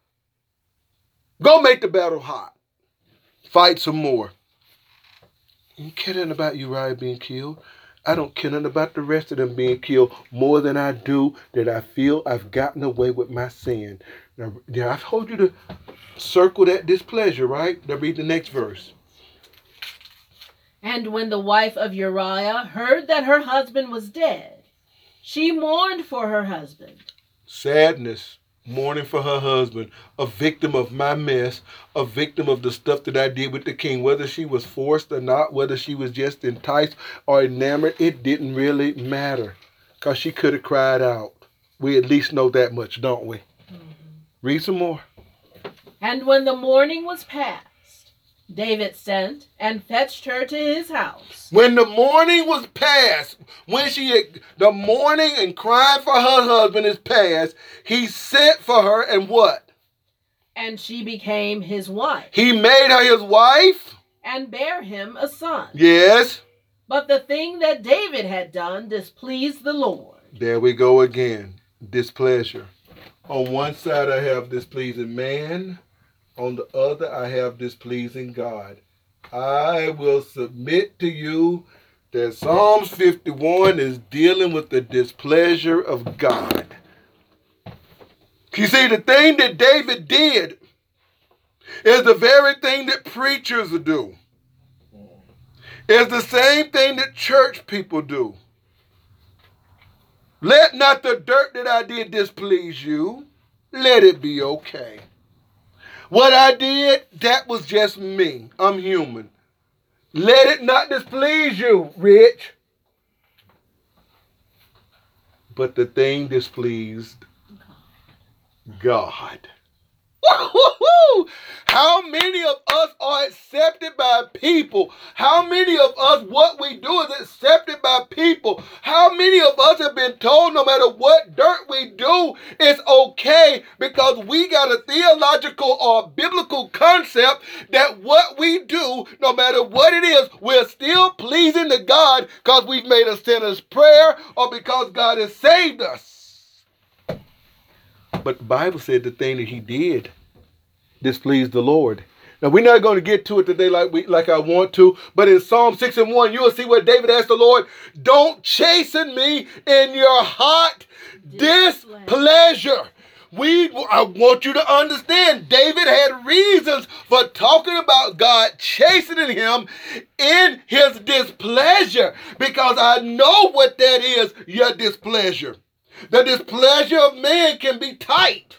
Go make the battle hot. Fight some more. I don't care nothing about Uriah being killed. I don't care nothing about the rest of them being killed more than I do that I feel I've gotten away with my sin. Now I told you to circle that displeasure, right? Now read the next verse. And when the wife of Uriah heard that her husband was dead, she mourned for her husband. Sadness, mourning for her husband, a victim of my mess, a victim of the stuff that I did with the king. Whether she was forced or not, whether she was just enticed or enamored, it didn't really matter. Because she could have cried out. We at least know that much, don't we? Read some more. And when the mourning was past, David sent and fetched her to his house. When the mourning was past, the mourning and crying for her husband is past, he sent for her and what? And she became his wife. He made her his wife? And bare him a son. Yes. But the thing that David had done displeased the Lord. There we go again. Displeasure. On one side I have displeasing man. On the other I have displeasing God. I will submit to you that Psalms 51 is dealing with the displeasure of God. You see, the thing that David did is the very thing that preachers do. It's the same thing that church people do. Let not the dirt that I did displease you. Let it be okay. What I did, that was just me. I'm human. Let it not displease you, Rich. But the thing displeased God. Woo-hoo-hoo! How many of us are accepted by people? How many of us, what we do is accepted by people? How many of us have been told no matter what dirt we do, it's okay because we got a theological or biblical concept that what we do, no matter what it is, we're still pleasing to God because we've made a sinner's prayer or because God has saved us. But the Bible said the thing that he did displeased the Lord. Now, we're not going to get to it today like I want to, but in Psalm 6:1, you will see where David asked the Lord, don't chasten me in your hot displeasure. I want you to understand, David had reasons for talking about God chastening him in his displeasure, because I know what that is, your displeasure. The displeasure of man can be tight.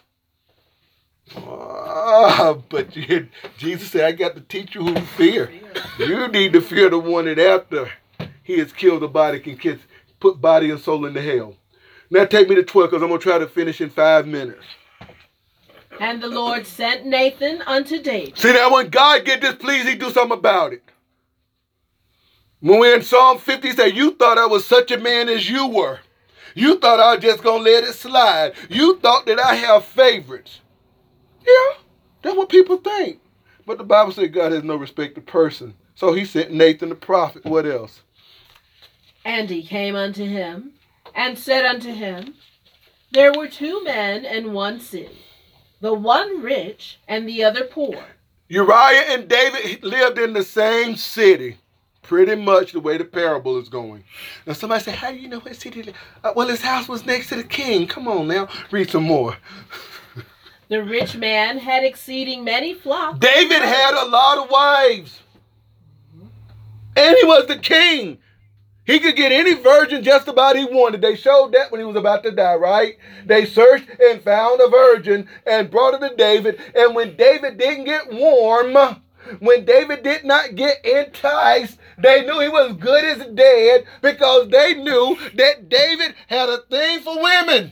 But Jesus said, I got to teach you who to fear. You need to fear the one that after he has killed the body can put body and soul into hell. Now take me to 12 because I'm going to try to finish in 5 minutes. And the Lord sent Nathan unto David. See, that when God get displeased, he do something about it. When we're in Psalm 50, he said, you thought I was such a man as you were. You thought I was just going to let it slide. You thought that I have favorites. Yeah, that's what people think. But the Bible said God has no respect to person. So he sent Nathan the prophet. What else? And he came unto him and said unto him, there were 2 men in one city, the one rich and the other poor. Uriah and David lived in the same city. Pretty much the way the parable is going. Now somebody said, how do you know what city? Well, his house was next to the king. Come on now, read some more. The rich man had exceeding many flocks. David had a lot of wives. And he was the king. He could get any virgin just about he wanted. They showed that when he was about to die, right? They searched and found a virgin and brought her to David. And when David didn't get warm, when David did not get enticed, they knew he was good as dead because they knew that David had a thing for women.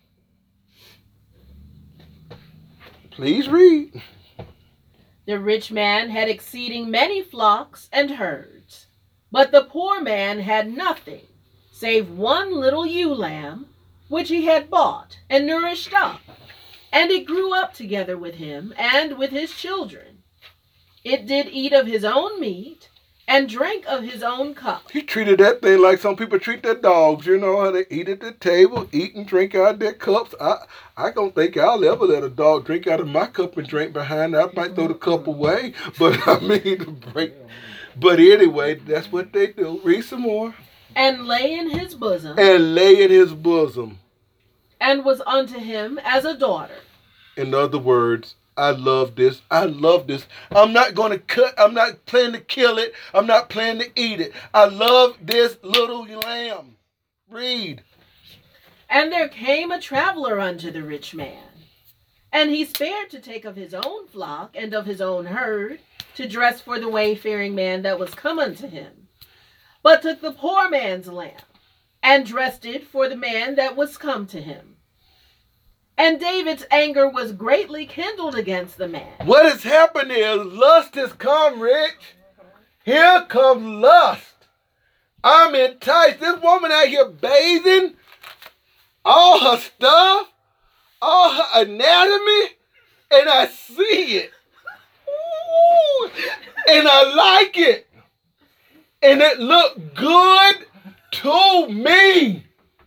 Please read. The rich man had exceeding many flocks and herds, but the poor man had nothing save one little ewe lamb, which he had bought and nourished up, and it grew up together with him and with his children. It did eat of his own meat and drank of his own cup. He treated that thing like some people treat their dogs. You know how they eat at the table, eat and drink out of their cups. I don't think I'll ever let a dog drink out of my cup and drink behind it. I might throw the cup away, but I mean, but anyway, that's what they do. Read some more. And lay in his bosom. And lay in his bosom. And was unto him as a daughter. In other words, I love this. I love this. I'm not going to cut. I'm not planning to kill it. I'm not planning to eat it. I love this little lamb. Read. And there came a traveler unto the rich man, and he spared to take of his own flock and of his own herd to dress for the wayfaring man that was come unto him, but took the poor man's lamb and dressed it for the man that was come to him. And David's anger was greatly kindled against the man. What has happened is lust has come, Rich. Here comes lust. I'm enticed. This woman out here bathing, all her stuff, all her anatomy, and I see it. Ooh, and I like it. And it looked good to me.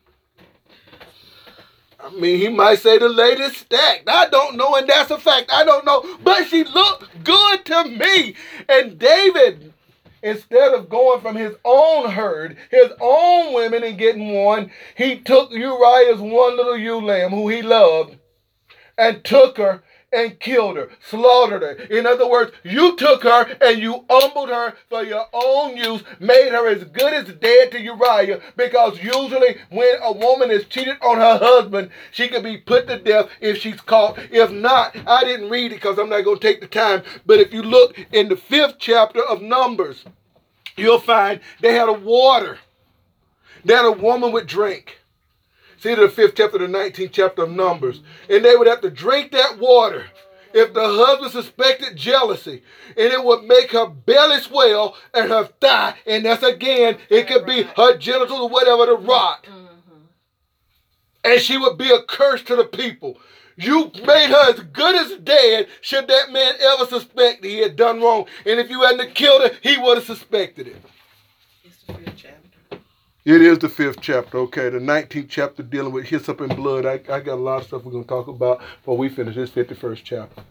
I mean, he might say the latest stacked. I don't know, and that's a fact. I don't know. But she looked good to me. And David, instead of going from his own herd, his own women and getting one, he took Uriah's one little ewe lamb who he loved and took her and killed her, slaughtered her. In other words, you took her and you humbled her for your own use, made her as good as dead to Uriah, because usually when a woman is cheated on her husband, she can be put to death if she's caught. If not, I didn't read it because I'm not going to take the time, but if you look in the 5th chapter of Numbers, you'll find they had a water that a woman would drink. See the 5th chapter, the 19th chapter of Numbers. And they would have to drink that water if the husband suspected jealousy. And it would make her belly swell and her thigh. And that's again, it could be her genitals or whatever to rot. And she would be a curse to the people. You made her as good as dead should that man ever suspect that he had done wrong. And if you hadn't killed her, he would have suspected it. It's the 5th chapter. It is the 5th chapter, okay. The 19th chapter dealing with hyssop and blood. I got a lot of stuff we're going to talk about before we finish this 51st chapter.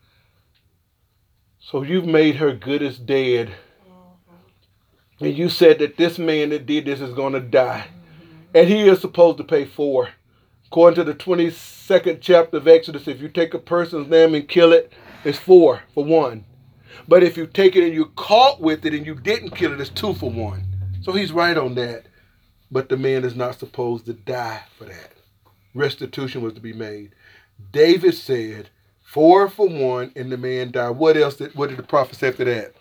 So you've made her good as dead. And you said that this man that did this is going to die. And he is supposed to pay 4. According to the 22nd chapter of Exodus, if you take a person's lamb and kill it, it's 4 for 1. But if you take it and you're caught with it and you didn't kill it, it's 2 for 1. So he's right on that. But the man is not supposed to die for that. Restitution was to be made. David said, 4 for 1, and the man died. What else? What did the prophet say after that?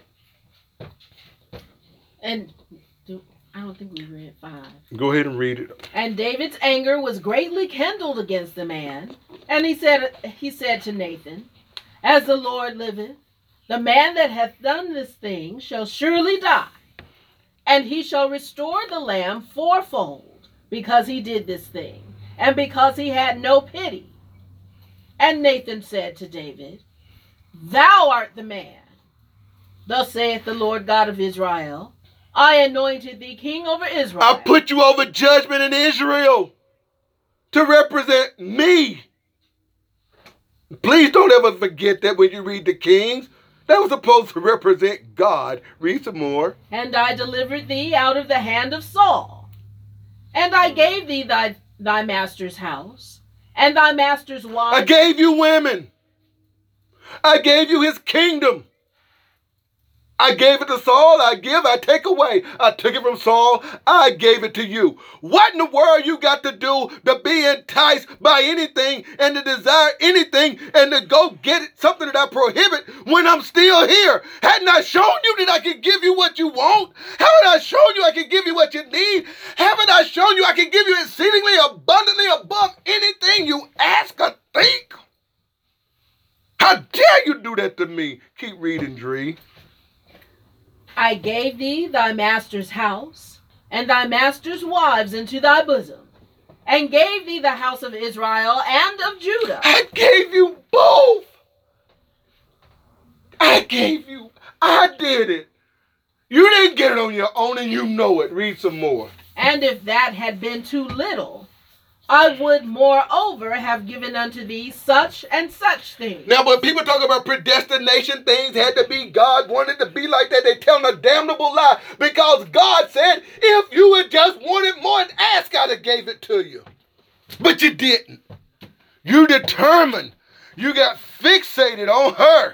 And I don't think we read 5. Go ahead and read it. And David's anger was greatly kindled against the man. And he said to Nathan, as the Lord liveth, the man that hath done this thing shall surely die. And he shall restore the lamb 4-fold, because he did this thing, and because he had no pity. And Nathan said to David, thou art the man. Thus saith the Lord God of Israel, I anointed thee king over Israel. I put you over judgment in Israel to represent me. Please don't ever forget that when you read the Kings. That was supposed to represent God. Read some more. And I delivered thee out of the hand of Saul. And I gave thee thy master's house, and thy master's wife. I gave you women. I gave you his kingdom. I gave it to Saul, I take away. I took it from Saul, I gave it to you. What in the world you got to do to be enticed by anything and to desire anything and to go get it, something that I prohibit when I'm still here? Hadn't I shown you that I could give you what you want? Haven't I shown you I can give you what you need? Haven't I shown you I can give you exceedingly abundantly above anything you ask or think? How dare you do that to me? Keep reading, Dree. I gave thee thy master's house, and thy master's wives into thy bosom, and gave thee the house of Israel and of Judah. I gave you both. I did it. You didn't get it on your own, and you know it. Read some more. And if that had been too little, I would moreover have given unto thee such and such things. Now, when people talk about predestination, things had to be, God wanted to be like that, they telling a damnable lie. Because God said, if you had just wanted more and asked, I'd have gave it to you. But you didn't. You determined You got fixated on her.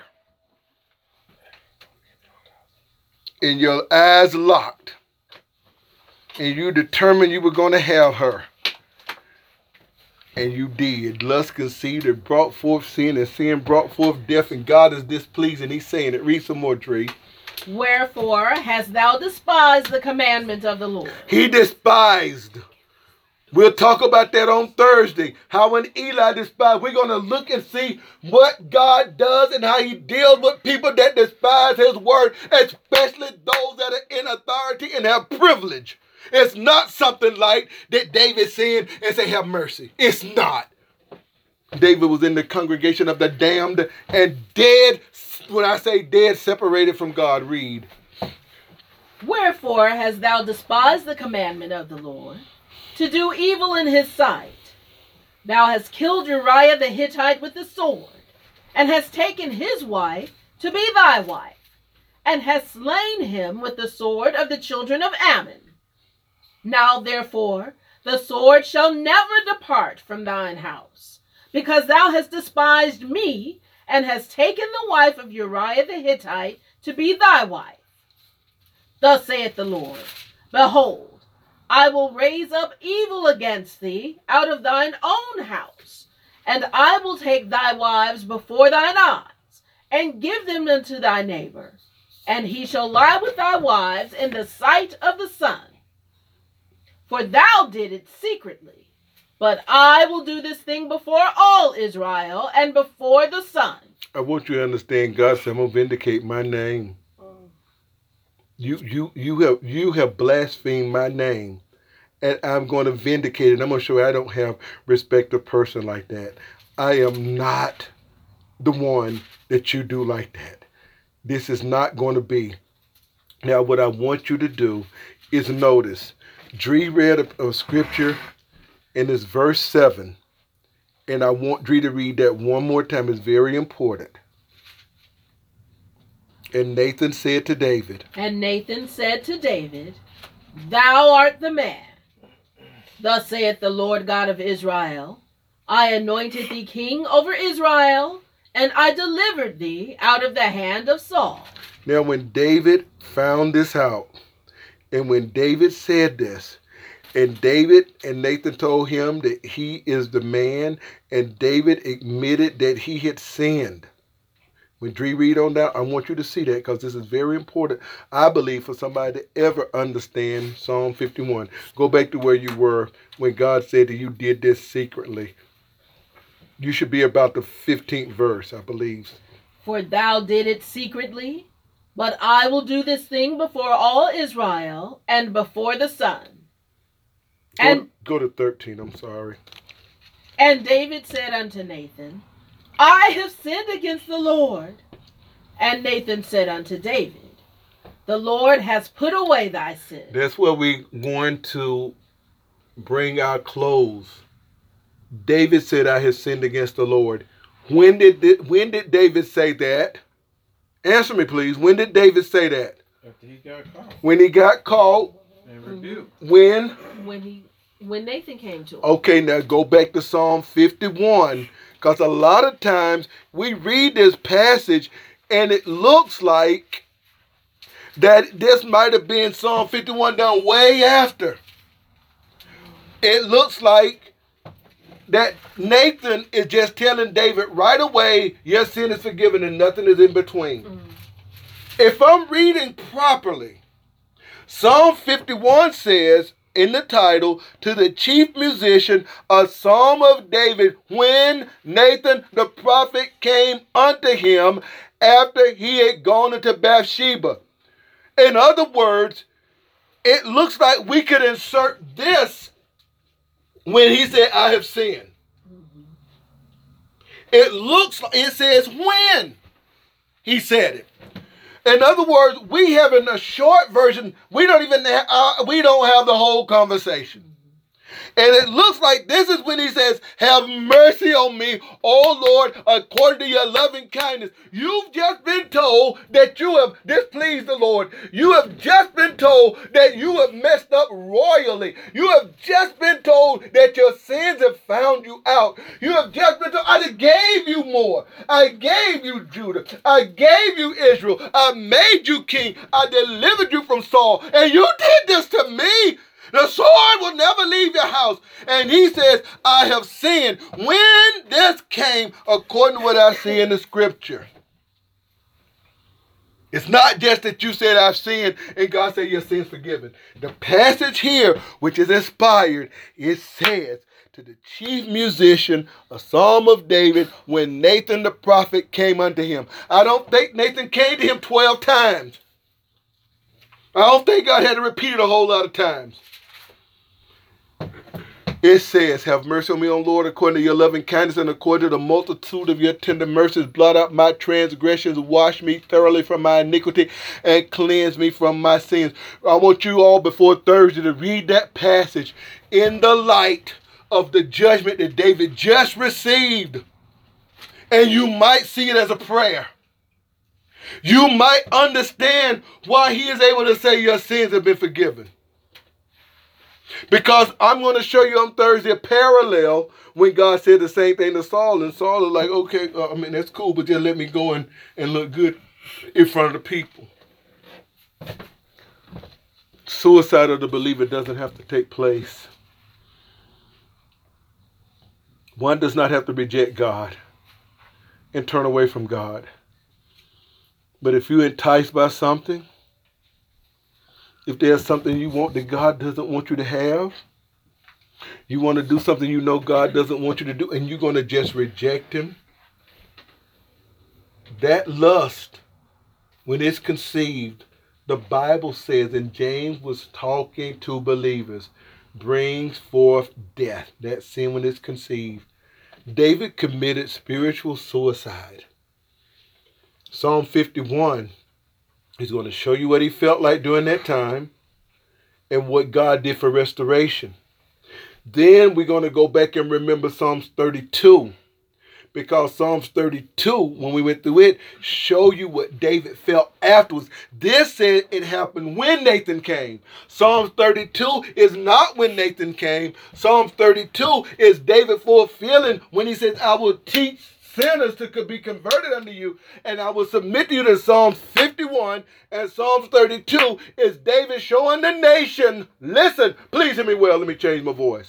And your eyes locked. And you determined you were going to have her. And you did. Lust conceived and brought forth sin, and sin brought forth death, and God is displeased. And he's saying it. Read some more, Dree. Wherefore hast thou despised the commandment of the Lord? He despised. We'll talk about that on Thursday. How when Eli despised, we're going to look and see what God does and how he deals with people that despise his word, especially those that are in authority and have privilege. It's not something like that David sinned and say, have mercy. It's not. David was in the congregation of the damned and dead. When I say dead, separated from God. Read. Wherefore hast thou despised the commandment of the Lord, to do evil in his sight? Thou hast killed Uriah the Hittite with the sword, and hast taken his wife to be thy wife, and hast slain him with the sword of the children of Ammon. Now therefore the sword shall never depart from thine house, because thou hast despised me, and hast taken the wife of Uriah the Hittite to be thy wife. Thus saith the Lord, behold, I will raise up evil against thee out of thine own house, and I will take thy wives before thine eyes, and give them unto thy neighbor, and he shall lie with thy wives in the sight of the sun. For thou did it secretly, but I will do this thing before all Israel and before the sun. I want you to understand, God said, I'm going to vindicate my name. You have blasphemed my name, and I'm going to vindicate it. I'm going to show you I don't have respect of person like that. I am not the one that you do like that. This is not going to be. Now, what I want you to do is notice. Dree read a scripture, and it's verse 7. And I want Dree to read that one more time. It's very important. And Nathan said to David. And Nathan said to David, Thou art the man. Thus saith the Lord God of Israel, I anointed thee king over Israel, and I delivered thee out of the hand of Saul. Now when David found this out, and when David said this, and David and Nathan told him that he is the man, and David admitted that he had sinned. When Dree read on that, I want you to see that because this is very important, I believe, for somebody to ever understand Psalm 51. Go back to where you were when God said that you did this secretly. You should be about the 15th verse, I believe. For thou did it secretly, but I will do this thing before all Israel and before the sun. Go to 13, I'm sorry. And David said unto Nathan, I have sinned against the Lord. And Nathan said unto David, The Lord has put away thy sin. That's where we're going to bring our close. David said, I have sinned against the Lord. When did David say that? Answer me, please. When did David say that? After he got caught. When he got caught. And rebuked. When Nathan came to him. Okay, now go back to Psalm 51. Because a lot of times we read this passage and it looks like that this might have been Psalm 51 done way after. It looks like that Nathan is just telling David right away, your sin is forgiven and nothing is in between. Mm. If I'm reading properly, Psalm 51 says in the title, to the chief musician, a psalm of David, when Nathan the prophet came unto him after he had gone into Bathsheba. In other words, it looks like we could insert this when he said, I have sinned. It looks like it says when he said it. In other words, we have in a short version, we don't have the whole conversation. And it looks like this is when he says, have mercy on me, oh Lord, according to your loving kindness. You've just been told that you have displeased the Lord. You have just been told that you have messed up royally. You have just been told that your sins have found you out. You have just been told, I gave you more. I gave you Judah. I gave you Israel. I made you king. I delivered you from Saul. And you did this to me. The sword will never leave your house. And he says, I have sinned. When this came, according to what I see in the scripture. It's not just that you said I've sinned and God said your sin's forgiven. The passage here, which is inspired, it says to the chief musician, a psalm of David, when Nathan the prophet came unto him. I don't think Nathan came to him 12 times. I don't think God had to repeat it a whole lot of times. It says, have mercy on me, O Lord, according to your loving kindness and according to the multitude of your tender mercies. Blot out my transgressions, wash me thoroughly from my iniquity, and cleanse me from my sins. I want you all before Thursday to read that passage in the light of the judgment that David just received. And you might see it as a prayer. You might understand why he is able to say your sins have been forgiven. Because I'm going to show you on Thursday a parallel when God said the same thing to Saul. And Saul is like, okay, that's cool, but just let me go and look good in front of the people. Suicide of the believer doesn't have to take place. One does not have to reject God and turn away from God. But if you're enticed by something, if there's something you want that God doesn't want you to have, you want to do something you know God doesn't want you to do, and you're going to just reject him, that lust, when it's conceived, the Bible says, and James was talking to believers, brings forth death. That sin when it's conceived. David committed spiritual suicide. Psalm 51. He's going to show you what he felt like during that time and what God did for restoration. Then we're going to go back and remember Psalms 32. Because Psalms 32, when we went through it, show you what David felt afterwards. This said it happened when Nathan came. Psalms 32 is not when Nathan came. Psalms 32 is David fulfilling when he says, I will teach sinners to be converted unto you, and I will submit to you. To Psalms 51 and Psalms 32 is David showing the nation, listen, please hear me well, let me change my voice.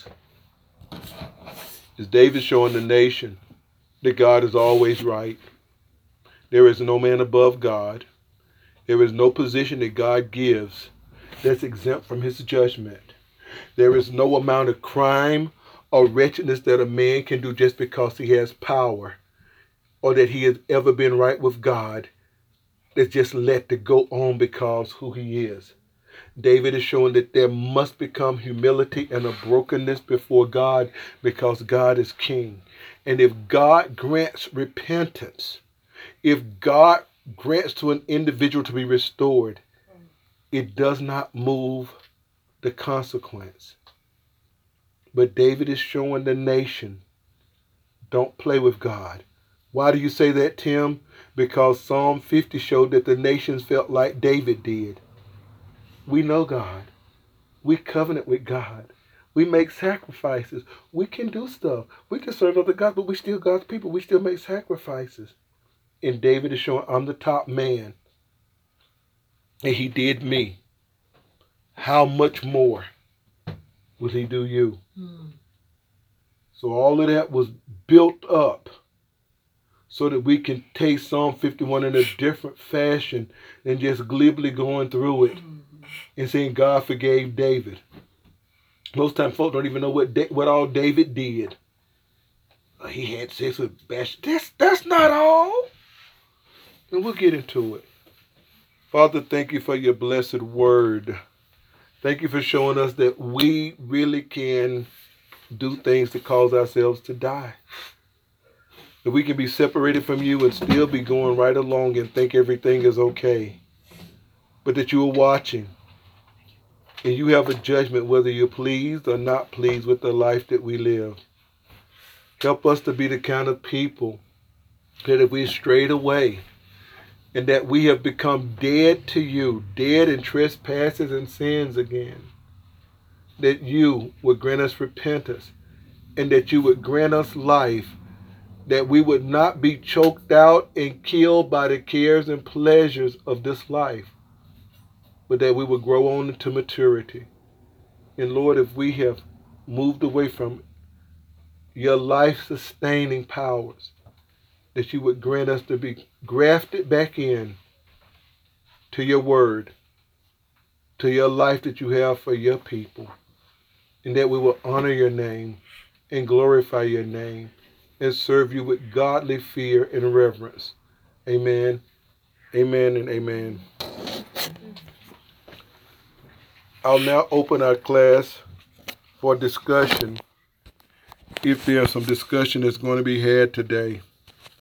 Is David showing the nation that God is always right. There is no man above God. There is no position that God gives that's exempt from his judgment. There is no amount of crime or wretchedness that a man can do just because he has power, or that he has ever been right with God, that's just let to go on because who he is. David is showing that there must become humility and a brokenness before God because God is king. And if God grants repentance, if God grants to an individual to be restored, it does not move the consequence. But David is showing the nation, don't play with God. Why do you say that, Tim? Because Psalm 50 showed that the nations felt like David did. We know God. We covenant with God. We make sacrifices. We can do stuff. We can serve other gods, but we still God's people. We still make sacrifices. And David is showing, I'm the top man. And he did me. How much more will he do you? So all of that was built up so that we can taste Psalm 51 in a different fashion than just glibly going through it and saying God forgave David. Most times folks don't even know what all David did. He had sex with Bathsheba. That's not all. And we'll get into it. Father, thank you for your blessed word. Thank you for showing us that we really can do things to cause ourselves to die. That we can be separated from you and still be going right along and think everything is okay. But that you are watching. And you have a judgment whether you're pleased or not pleased with the life that we live. Help us to be the kind of people that if we strayed away and that we have become dead to you, dead in trespasses and sins again, that you would grant us repentance and that you would grant us life, that we would not be choked out and killed by the cares and pleasures of this life, but that we would grow on into maturity. And Lord, if we have moved away from your life-sustaining powers, that you would grant us to be grafted back in to your word, to your life that you have for your people, and that we will honor your name and glorify your name and serve you with godly fear and reverence. Amen, amen, and amen. I'll now open our class for discussion, if there's some discussion that's going to be had today.